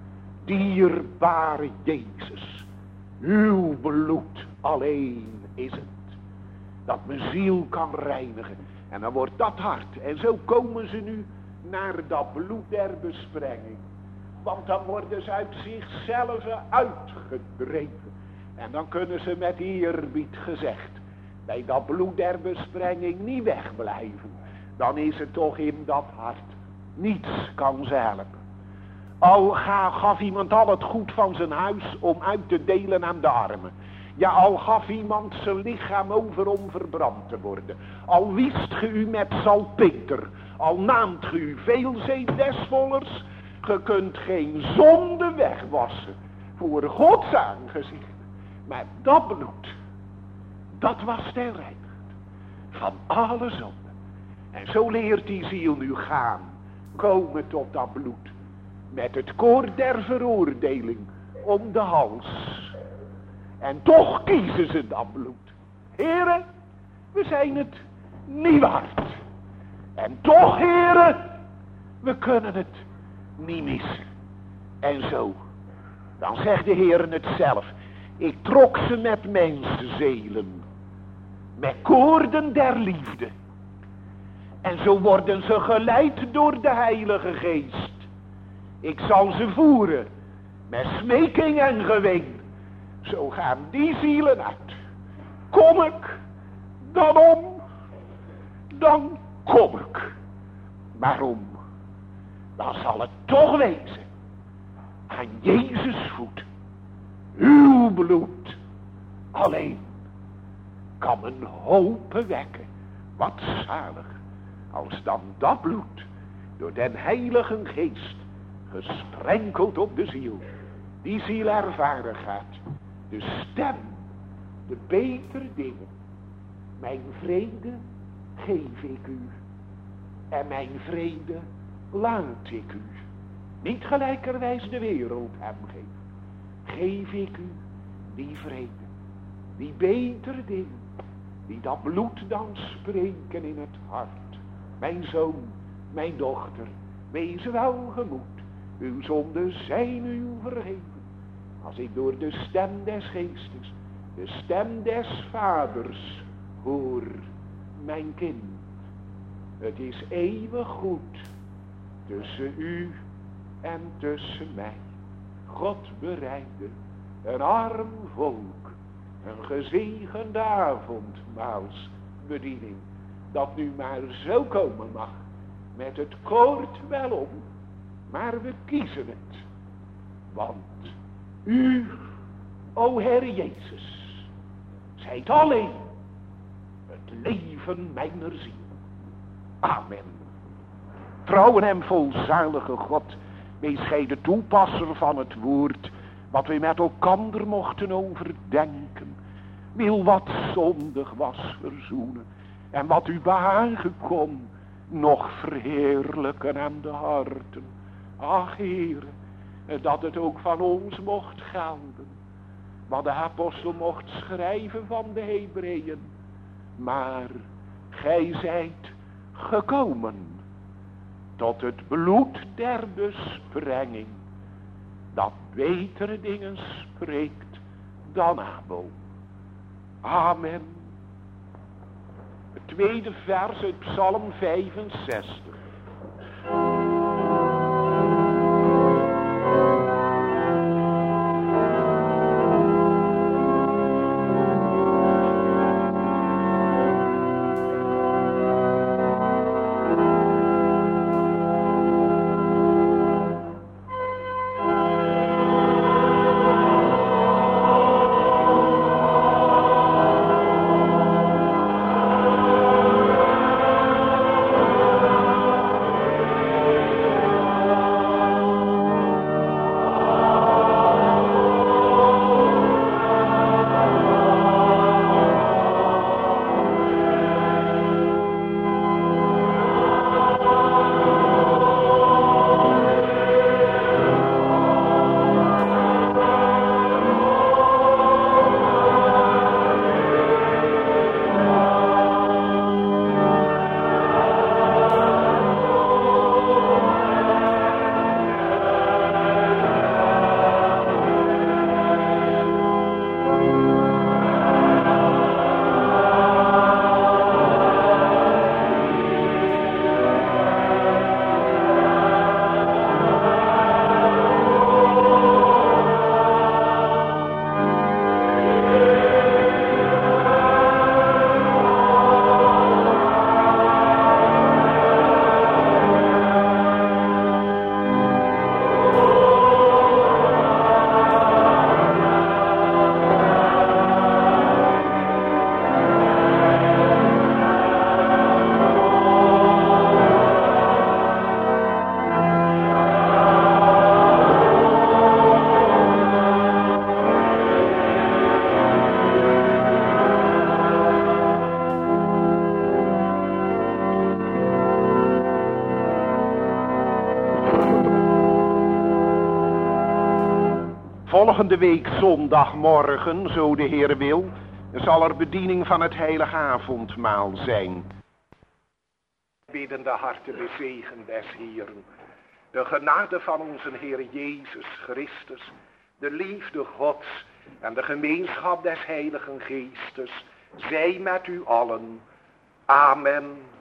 Dierbare Jezus, uw bloed alleen is het, dat mijn ziel kan reinigen. En dan wordt dat hart, en zo komen ze nu naar dat bloed der besprenging. Want dan worden ze uit zichzelf uitgedreven. En dan kunnen ze met eerbied gezegd bij dat bloed der besprenging niet wegblijven. Dan is het toch in dat hart niets kan helpen. Al gaf iemand al het goed van zijn huis om uit te delen aan de armen. Ja, al gaf iemand zijn lichaam over om verbrand te worden. Al wist ge u met salpeter, al naamt ge u veel zeep des vollers, ge kunt geen zonde wegwassen voor Gods aangezicht. Maar dat bloed, dat was ter reinigd. van alle zonden. En zo leert die ziel nu gaan, komen tot dat bloed, met het koord der veroordeling om de hals. En toch kiezen ze dat bloed. Heren, we zijn het niet waard. En toch, heren, we kunnen het niet missen. En zo, dan zegt de Heer het zelf. Ik trok ze met mensenzelen, met koorden der liefde. En zo worden ze geleid door de Heilige Geest. Ik zal ze voeren met smeking en geween. Zo gaan die zielen uit. Kom ik, dan om, dan kom ik. Waarom? Dan zal het toch wezen aan Jezus voet. Uw bloed alleen kan een hoop wekken. Wat zalig als dan dat bloed door den Heilige Geest gesprenkeld op de ziel. Die ziel ervaren gaat. De stem, de betere dingen. Mijn vrede geef ik u. En mijn vrede laat ik u. Niet gelijkerwijs de wereld hem geeft. Geef ik u die vrede. Die betere dingen. Die dat bloed dan spreken in het hart. Mijn zoon, mijn dochter, wees welgemoed. Uw zonden zijn u vergeven. Als ik door de stem des geestes, de stem des vaders hoor, mijn kind. Het is eeuwig goed tussen u en tussen mij. God bereidde een arm volk, een gezegende avondmaalsbediening, dat nu maar zo komen mag, met het koord wel om, maar we kiezen het, want u, o Heer Jezus, zijt alleen het leven mijner ziel. Amen. Trouw en volzalige God, wees gij de toepasser van het woord, wat wij met elkander mochten overdenken. Wil wat zondig was verzoenen, en wat u behagen kon, nog verheerlijken aan de harten. Ach, Heere, dat het ook van ons mocht gelden, wat de apostel mocht schrijven van de Hebreeën. Maar gij zijt gekomen tot het bloed der besprenging, dat betere dingen spreekt dan Abel. Amen. Het tweede vers uit Psalm vijfenzestig. Volgende week zondagmorgen, zo de Heer wil, zal er bediening van het heilige avondmaal zijn. Biddende harten bezegen des Heeren. De genade van onze Heer Jezus Christus, de liefde Gods en de gemeenschap des Heiligen Geestes, zij met u allen. Amen.